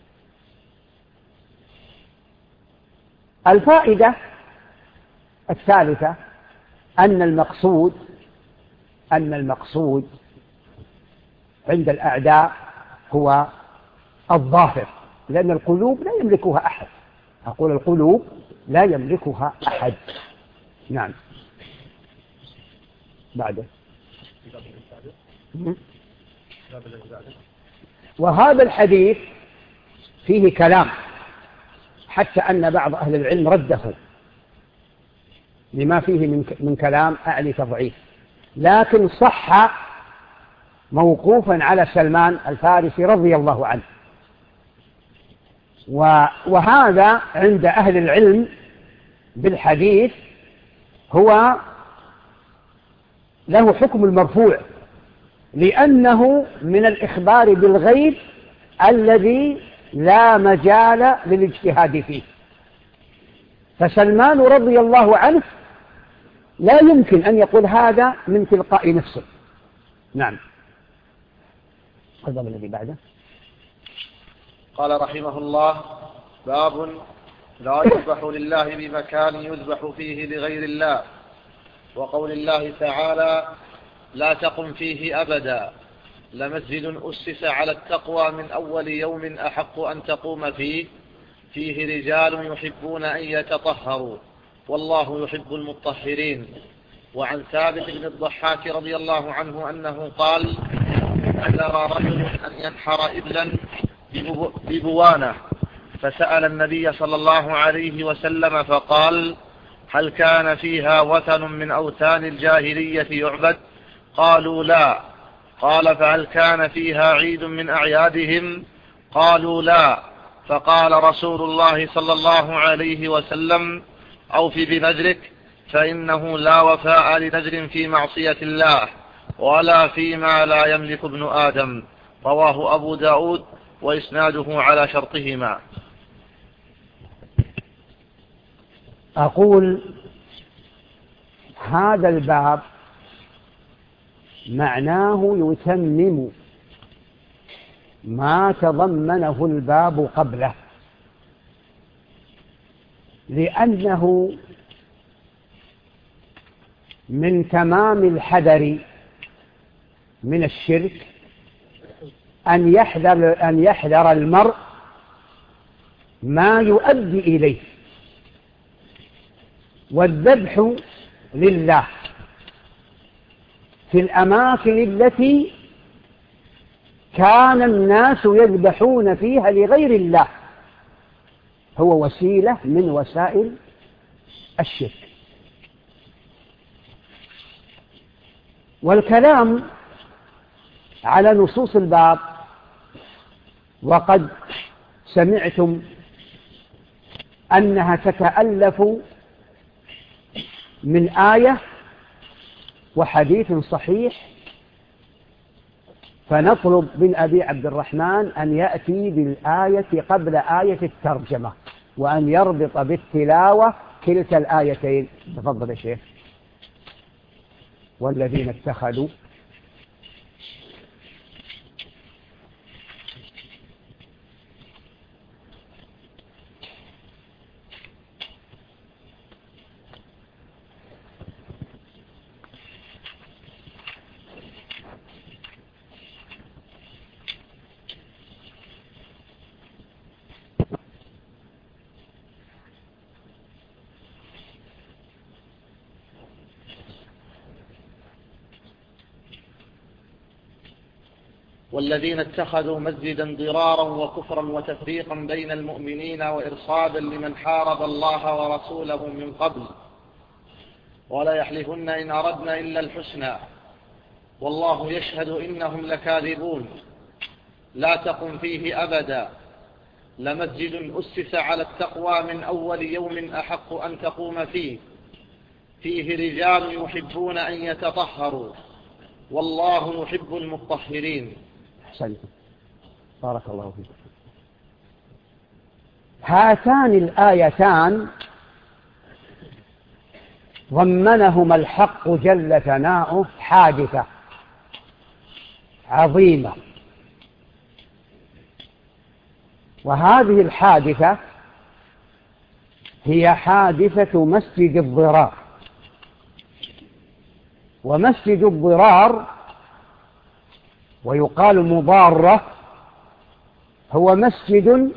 S3: الفائدة الثالثة أن المقصود أن المقصود عند الأعداء هو الظاهر، لأن القلوب لا يملكها أحد. أقول القلوب لا يملكها أحد. نعم. بعده وهذا الحديث فيه كلام، حتى أن بعض أهل العلم رده لما فيه من كلام أعلي تضعيف، لكن صح موقوفا على سلمان الفارسي رضي الله عنه. وهذا عند أهل العلم بالحديث هو له حكم المرفوع، لأنه من الإخبار بالغيب الذي لا مجال للاجتهاد فيه. فسلمان رضي الله عنه لا يمكن أن يقول هذا من تلقاء نفسه. نعم. قدم الذي بعده.
S2: قال رحمه الله: باب لا يذبح لله بمكان يذبح فيه لغير الله، وقول الله تعالى: لا تقم فيه أبدا، لمسجد أسس على التقوى من أول يوم أحق أن تقوم فيه، فيه رجال يحبون أن يتطهروا والله يحب المطهرين. وعن ثابت بن الضحاك رضي الله عنه أنه قال: نذر رجل أن ينحر إبلا ببوانة، فسأل النبي صلى الله عليه وسلم فقال: هل كان فيها وثن من أوثان الجاهلية يعبد؟ قالوا: لا. قال: فهل كان فيها عيد من أعيادهم؟ قالوا: لا. فقال رسول الله صلى الله عليه وسلم: أوف بنذرك، فإنه لا وفاء لنذر في معصية الله ولا فيما لا يملك ابن آدم. رواه أبو داود وإسناده على شرطهما.
S3: أقول هذا الباب معناه يتمم ما تضمنه الباب قبله، لأنه من تمام الحذر من الشرك أن يحذر أن يحذر المرء ما يؤدي إليه. والذبح لله في الأماكن التي كان الناس يذبحون فيها لغير الله هو وسيلة من وسائل الشرك. والكلام على نصوص الباب وقد سمعتم أنها تتألف من آية وحديث صحيح، فنطلب من أبي عبد الرحمن أن يأتي بالآية قبل آية الترجمة، وأن يربط بالتلاوة كلتا الآيتين. تفضل يا شيخ. والذين اتخذوا
S2: والذين اتخذوا مسجدا ضرارا وكفرا وتفريقا بين المؤمنين وإرصادا لمن حارب الله ورسوله من قبل ولا يحلفن إن أردنا إلا الحسنى والله يشهد إنهم لكاذبون لا تقم فيه أبدا لمسجد أسس على التقوى من أول يوم أحق أن تقوم فيه فيه رجال يحبون أن يتطهروا والله يحب المطهرين.
S3: أحسنت، بارك الله فيك. هاتان الآيتان ضمنهما الحق جل ثناؤه حادثة عظيمة، وهذه الحادثة هي حادثة مسجد الضرار. ومسجد الضرار ويقال مضارة هو مسجد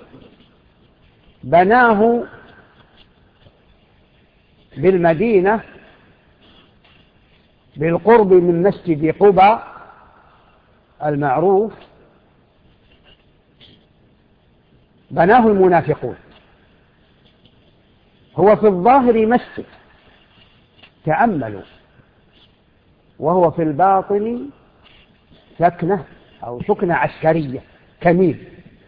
S3: بناه بالمدينة بالقرب من مسجد قباء المعروف، بناه المنافقون. هو في الظاهر مسجد، تأملوا، وهو في الباطن سكنة أو سكنة عسكرية كمين.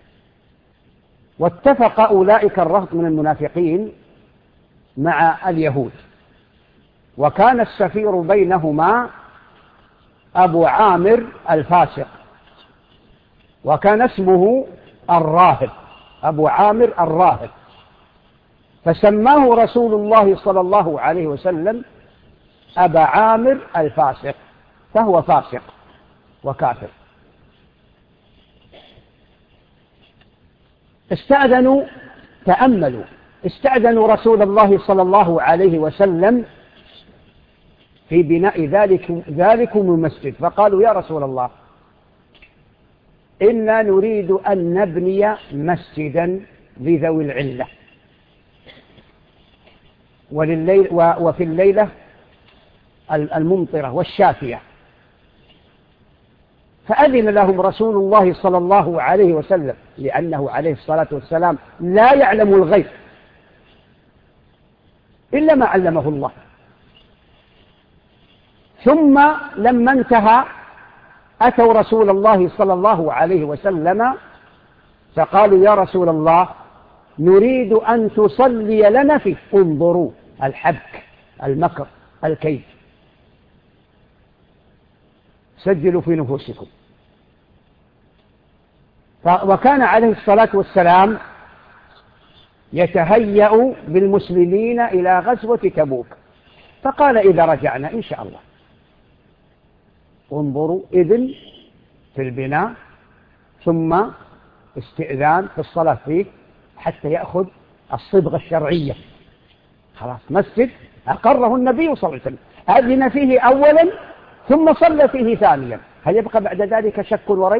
S3: واتفق أولئك الرهط من المنافقين مع اليهود، وكان السفير بينهما أبو عامر الفاسق، وكان اسمه الراهب، أبو عامر الراهب، فسماه رسول الله صلى الله عليه وسلم أبا عامر الفاسق، فهو فاسق وكافر. استأذنوا، تأملوا، استأذنوا رسول الله صلى الله عليه وسلم في بناء ذلك ذلكم المسجد، فقالوا يا رسول الله إنا نريد أن نبني مسجدا لذوي العلة، ولليل وفي الليلة الممطرة والشافية. فأذن لهم رسول الله صلى الله عليه وسلم، لأنه عليه الصلاة والسلام لا يعلم الغيب إلا ما علمه الله. ثم لما انتهى أتوا رسول الله صلى الله عليه وسلم فقالوا يا رسول الله نريد أن تصلي لنا فيه. انظروا الحبك، المكر، الكيد. سجلوا في نفوسكم. وكان عليه الصلاة والسلام يتهيأ بالمسلمين إلى غزوة تبوك، فقال إذا رجعنا إن شاء الله. انظروا إذن في البناء، ثم استئذان في الصلاة فيه حتى يأخذ الصبغة الشرعية. خلاص مسجد أقره النبي صلى الله عليه وسلم، أذن فيه أولا ثم صلى فيه ثانيا. هل يبقى بعد ذلك شك وريب؟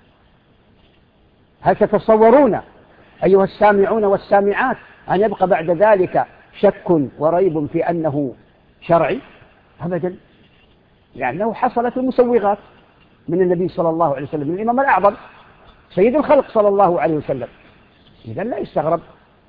S3: هل تتصورون أيها السامعون والسامعات أن يبقى بعد ذلك شك وريب في أنه شرعي؟ أبدا، لأنه حصلت المسوغات من النبي صلى الله عليه وسلم، من الإمام الأعظم سيد الخلق صلى الله عليه وسلم. إذن لا يستغرب.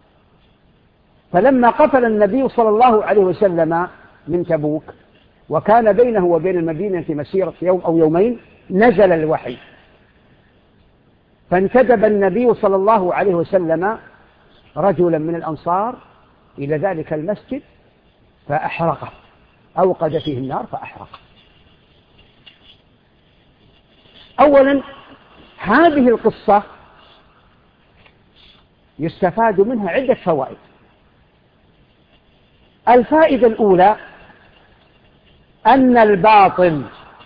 S3: فلما قفل النبي صلى الله عليه وسلم من تبوك وكان بينه وبين المدينة مسيرة يوم أو يومين، نزل الوحي فانتدب النبي صلى الله عليه وسلم رجلا من الأنصار إلى ذلك المسجد فأحرقه، أوقد فيه النار فأحرقه. أولا هذه القصة يستفاد منها عدة فوائد. الفائدة الأولى أن الباطل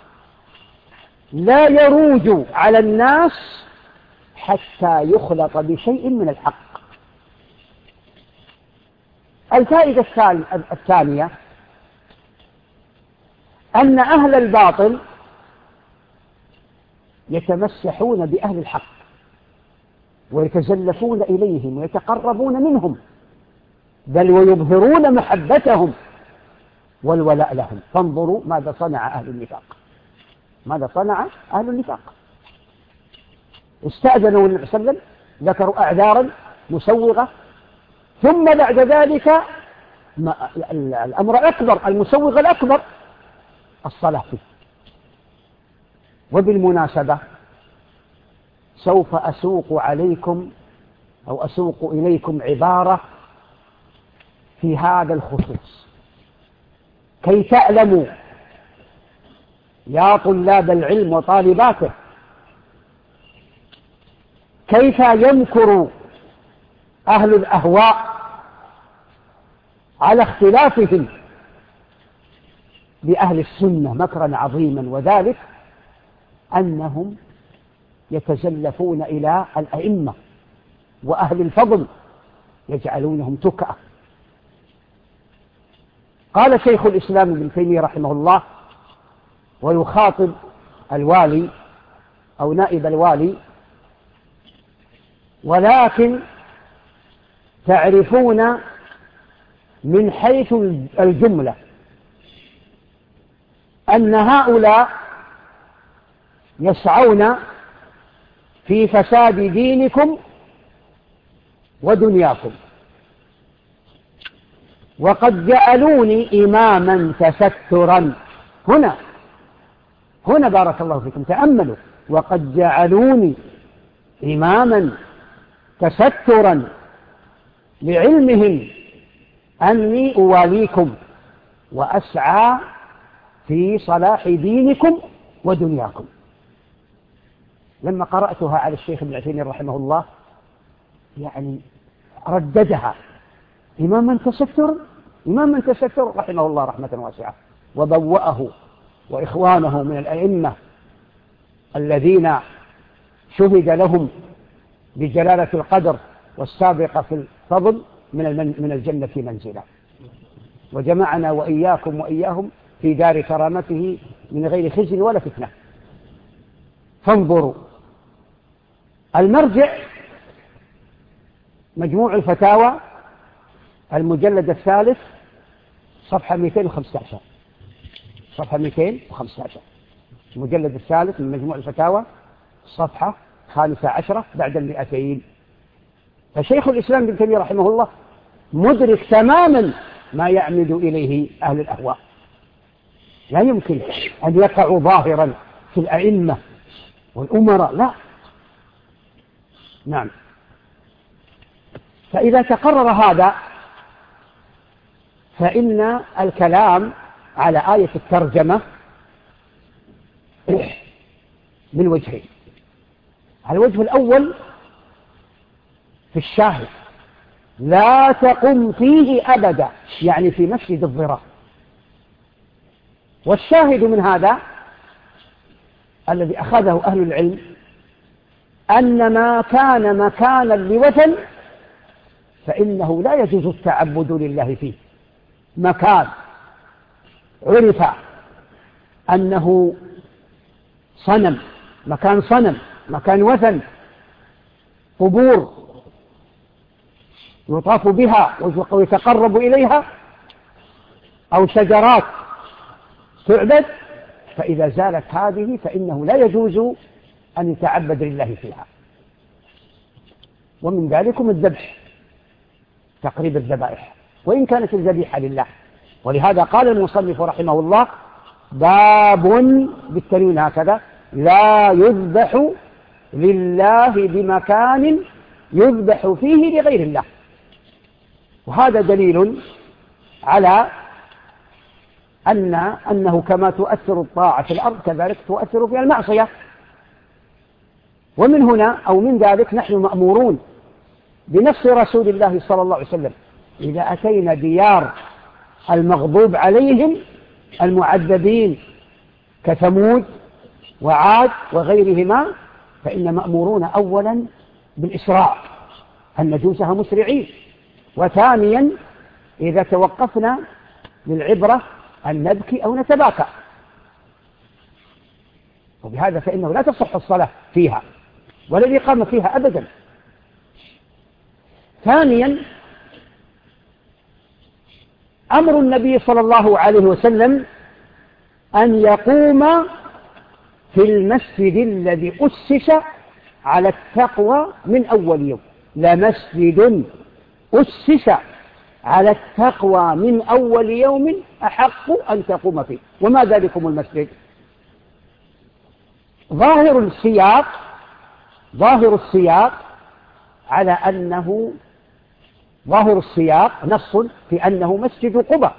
S3: لا يروج على الناس حتى يخلط بشيء من الحق. الفائدة الثانية أن أهل الباطل يتمسحون بأهل الحق ويتزلفون إليهم ويتقربون منهم، بل ويظهرون محبتهم والولاء لهم. فانظروا ماذا صنع أهل النفاق، ماذا صنع أهل النفاق. استأذنوا النبي صلى الله عليه وسلم، ذكروا أعذارا مسوغة، ثم بعد ذلك الأمر الأكبر المسوغ الأكبر الصلاة فيه. وبالمناسبة سوف أسوق عليكم أو أسوق إليكم عبارة في هذا الخصوص كي تعلموا يا طلاب العلم وطالباته كيف يمكر أهل الأهواء على اختلافهم بأهل السنة مكرا عظيما، وذلك أنهم يتزلفون إلى الأئمة وأهل الفضل يجعلونهم تكأة. قال شيخ الإسلام ابن تيمية رحمه الله ويخاطب الوالي أو نائب الوالي: ولكن تعرفون من حيث الجملة أن هؤلاء يسعون في فساد دينكم ودنياكم، وقد جعلوني إماما تسترا. هنا هنا بارك الله فيكم تأملوا: وقد جعلوني إماما تسترا لعلمهم أني أواليكم وأسعى في صلاح دينكم ودنياكم. لما قرأتها على الشيخ ابن عثيمين رحمه الله يعني رددها: إماما تستر، إماما تستر، رحمه الله رحمة واسعة، وبوأه وإخوانه من الأئمة الذين شهد لهم بجلالة القدر والسابقة في الفضل من من الجنة في منزله، وجمعنا وإياكم وإياهم في دار كرامته من غير خزي ولا فتنة. فانظروا، المرجع مجموع الفتاوى المجلد الثالث صفحة مئتين وخمسة عشر، صفحة مئتين وخمسة عشر، المجلد الثالث من مجموع الفتاوى صفحة خامسة عشرة بعد المئتين. فشيخ الإسلام ابن تيمية رحمه الله مدرك تماما ما يعمد إليه أهل الأهواء. لا يمكن أن يقعوا ظاهرا في الأئمة والأمراء، لا. نعم. فإذا تقرر هذا فإن الكلام على آية الترجمة من وجهين. الوجه الأول في الشاهد: لا تقم فيه أبدا، يعني في مسجد الضرار. والشاهد من هذا الذي أخذه أهل العلم أن ما كان مكانا لوثن فإنه لا يجوز التعبد لله فيه. مكان عرف أنه صنم، مكان صنم، مكان وثن، قبور يطاف بها ويتقرب إليها، أو شجرات تعبد، فإذا زالت هذه فإنه لا يجوز أن يتعبد لله فيها. ومن ذلكم الذبح، تقريب الذبائح، وإن كانت الذبيحة لله. ولهذا قال المصنف رحمه الله: باب بالتنوين هكذا: لا يذبح لله بمكان يذبح فيه لغير الله. وهذا دليل على أن أنه كما تؤثر الطاعة في الأرض كذلك تؤثر فيها المعصية. ومن هنا أو من ذلك نحن مأمورون بنص رسول الله صلى الله عليه وسلم: إذا أتينا ديار المغضوب عليهم المعذبين كثمود وعاد وغيرهما فإن مأمورون أولا بالإسراع أن ندوسها مسرعين، وثانيا إذا توقفنا للعبرة أن نبكي أو نتباكى، وبهذا فإنه لا تصح الصلاة فيها ولا الإقامة فيها أبدا. ثانيا أمر النبي صلى الله عليه وسلم أن يقوم في المسجد الذي أسس على التقوى من أول يوم. لمسجد أسس على التقوى من أول يوم أحق أن تقوم فيه. وما ذلكم المسجد؟ ظاهر السياق ظاهر السياق على أنه ظاهر السياق نص في أنه مسجد قباء،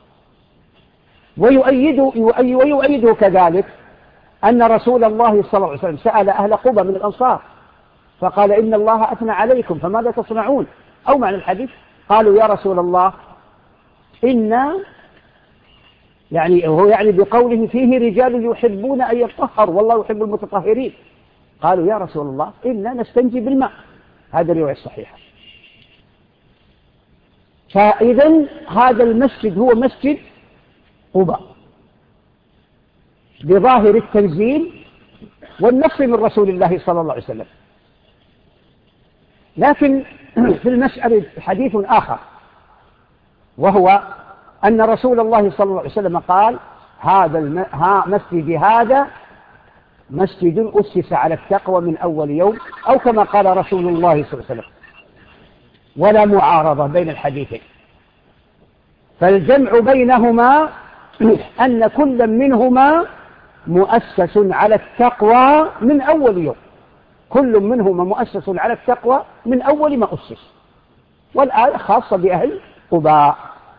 S3: ويؤيد ويؤيده كذلك أن رسول الله صلى الله عليه وسلم سأل أهل قباء من الأنصار فقال: إن الله أثنى عليكم فماذا تصنعون؟ أو معنى الحديث قالوا: يا رسول الله إنا يعني هو يعني بقوله فيه رجال يحبون أن يطهروا والله يحب المتطهرين. قالوا: يا رسول الله إنا نستنجي بالماء. هذا الرواية الصحيحة. فإذا هذا المسجد هو مسجد قباء بظاهر التنزيل والنص من رسول الله صلى الله عليه وسلم. لكن في المسألة حديث آخر، وهو أن رسول الله صلى الله عليه وسلم قال: هذا الم... ها مسجد هذا مسجد أسس على التقوى من أول يوم، أو كما قال رسول الله صلى الله عليه وسلم، ولا معارضة بين الحديثين. فالجمع بينهما أن كل منهما مؤسس على التقوى من أول يوم، كل منهما مؤسس على التقوى من أول ما أسس. والآية خاصة بأهل قباء.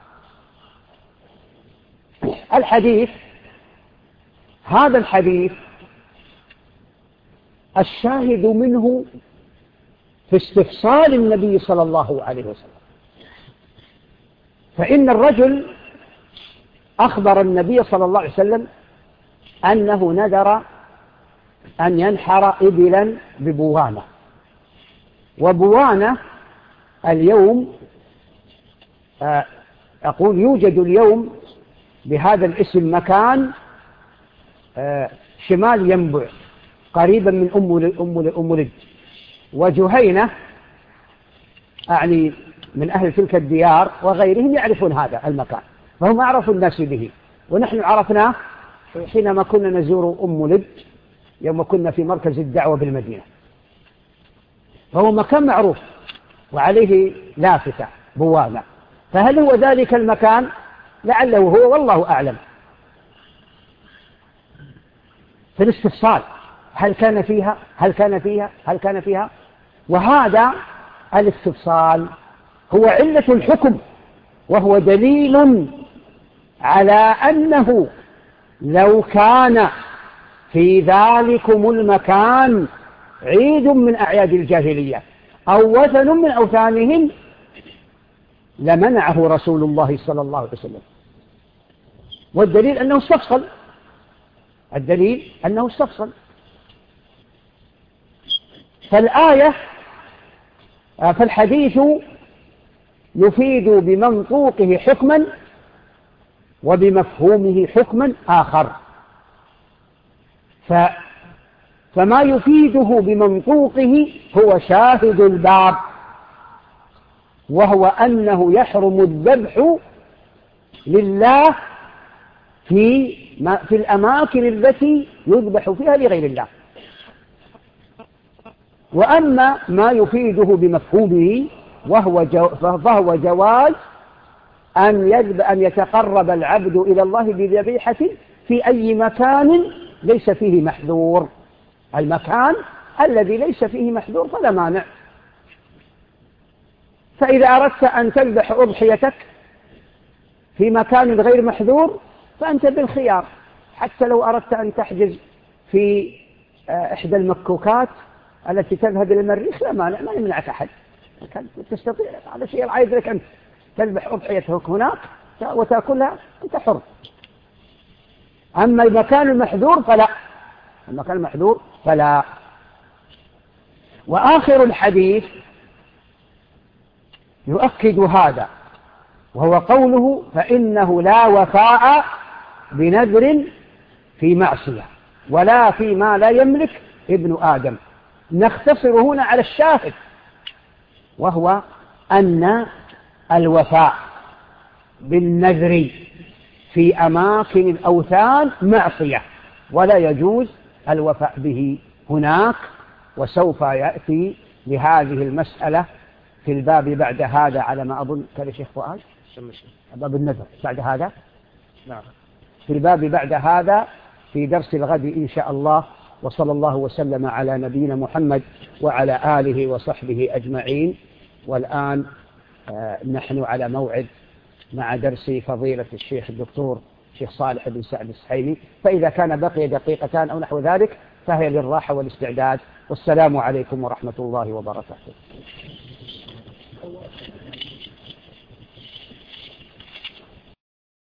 S3: الحديث هذا الحديث الشاهد منه في استفصال النبي صلى الله عليه وسلم، فإن الرجل أخبر النبي صلى الله عليه وسلم أنه نذر أن ينحر إبلا ببوانة، وبوانة اليوم أقول يوجد اليوم بهذا الاسم مكان شمال ينبع قريبا من أم لج، وجهينة أعني من أهل تلك الديار وغيرهم يعرفون هذا المكان، فهم أعرفوا الناس به، ونحن عرفناه حينما كنا نزور أم لج يوم كنا في مركز الدعوة بالمدينة، فهو مكان معروف وعليه لافتة بوانة. فهل هو ذلك المكان؟ لعله هو والله أعلم. في الاستفصال هل كان فيها هل كان فيها هل كان فيها وهذا الاستفصال هو علة الحكم، وهو دليل على أنه لو كان في ذلكم المكان عيد من أعياد الجاهلية أو وثن من أوثانهم لمنعه رسول الله صلى الله عليه وسلم. والدليل أنه استفصل الدليل أنه استفصل فالآية فالحديث يفيد بمنطوقه حكما وبمفهومه حكما آخر. ف فما يفيده بمنطوقه هو شاهد الباب، وهو أنه يحرم الذبح لله في في الأماكن التي يذبح فيها لغير الله. وأما ما يفيده بمفهومه وهو جو فهو جواز أن أن يتقرب العبد إلى الله بذبيحة في أي مكان ليس فيه محذور. المكان الذي ليس فيه محذور فلا مانع. فإذا أردت أن تذبح أضحيتك في مكان غير محذور فأنت بالخيار، حتى لو أردت أن تحجز في إحدى المكوكات التي تذهب إلى المريخ لا مانع، ما يمنعك أحد، تستطيع. هذا شيء العايز لك أن تذبح أضحيتك هناك وتأكلها، أنت حر. أما المكان المحذور فلا، المكان المحذور فلا. وآخر الحديث يؤكد هذا، وهو قوله فإنه لا وفاء بنذر في معصية ولا فيما لا يملك ابن آدم. نختصر هنا على الشاهد، وهو أن الوفاء بالنذر في أماكن الأوثان معصية ولا يجوز الوفاء به هناك. وسوف يأتي لهذه المسألة في الباب بعد هذا على ما أظن كان شيخ فؤاد باب النذر بعد هذا، نعم، في الباب بعد هذا في درس الغد إن شاء الله. وصلى الله وسلم على نبينا محمد وعلى آله وصحبه أجمعين. والآن آه نحن على موعد مع درس فضيلة الشيخ الدكتور شيخ صالح بن سعد السحيمي، فإذا كان بقي دقيقتان أو نحو ذلك فهي للراحة والاستعداد. والسلام عليكم ورحمة الله وبركاته.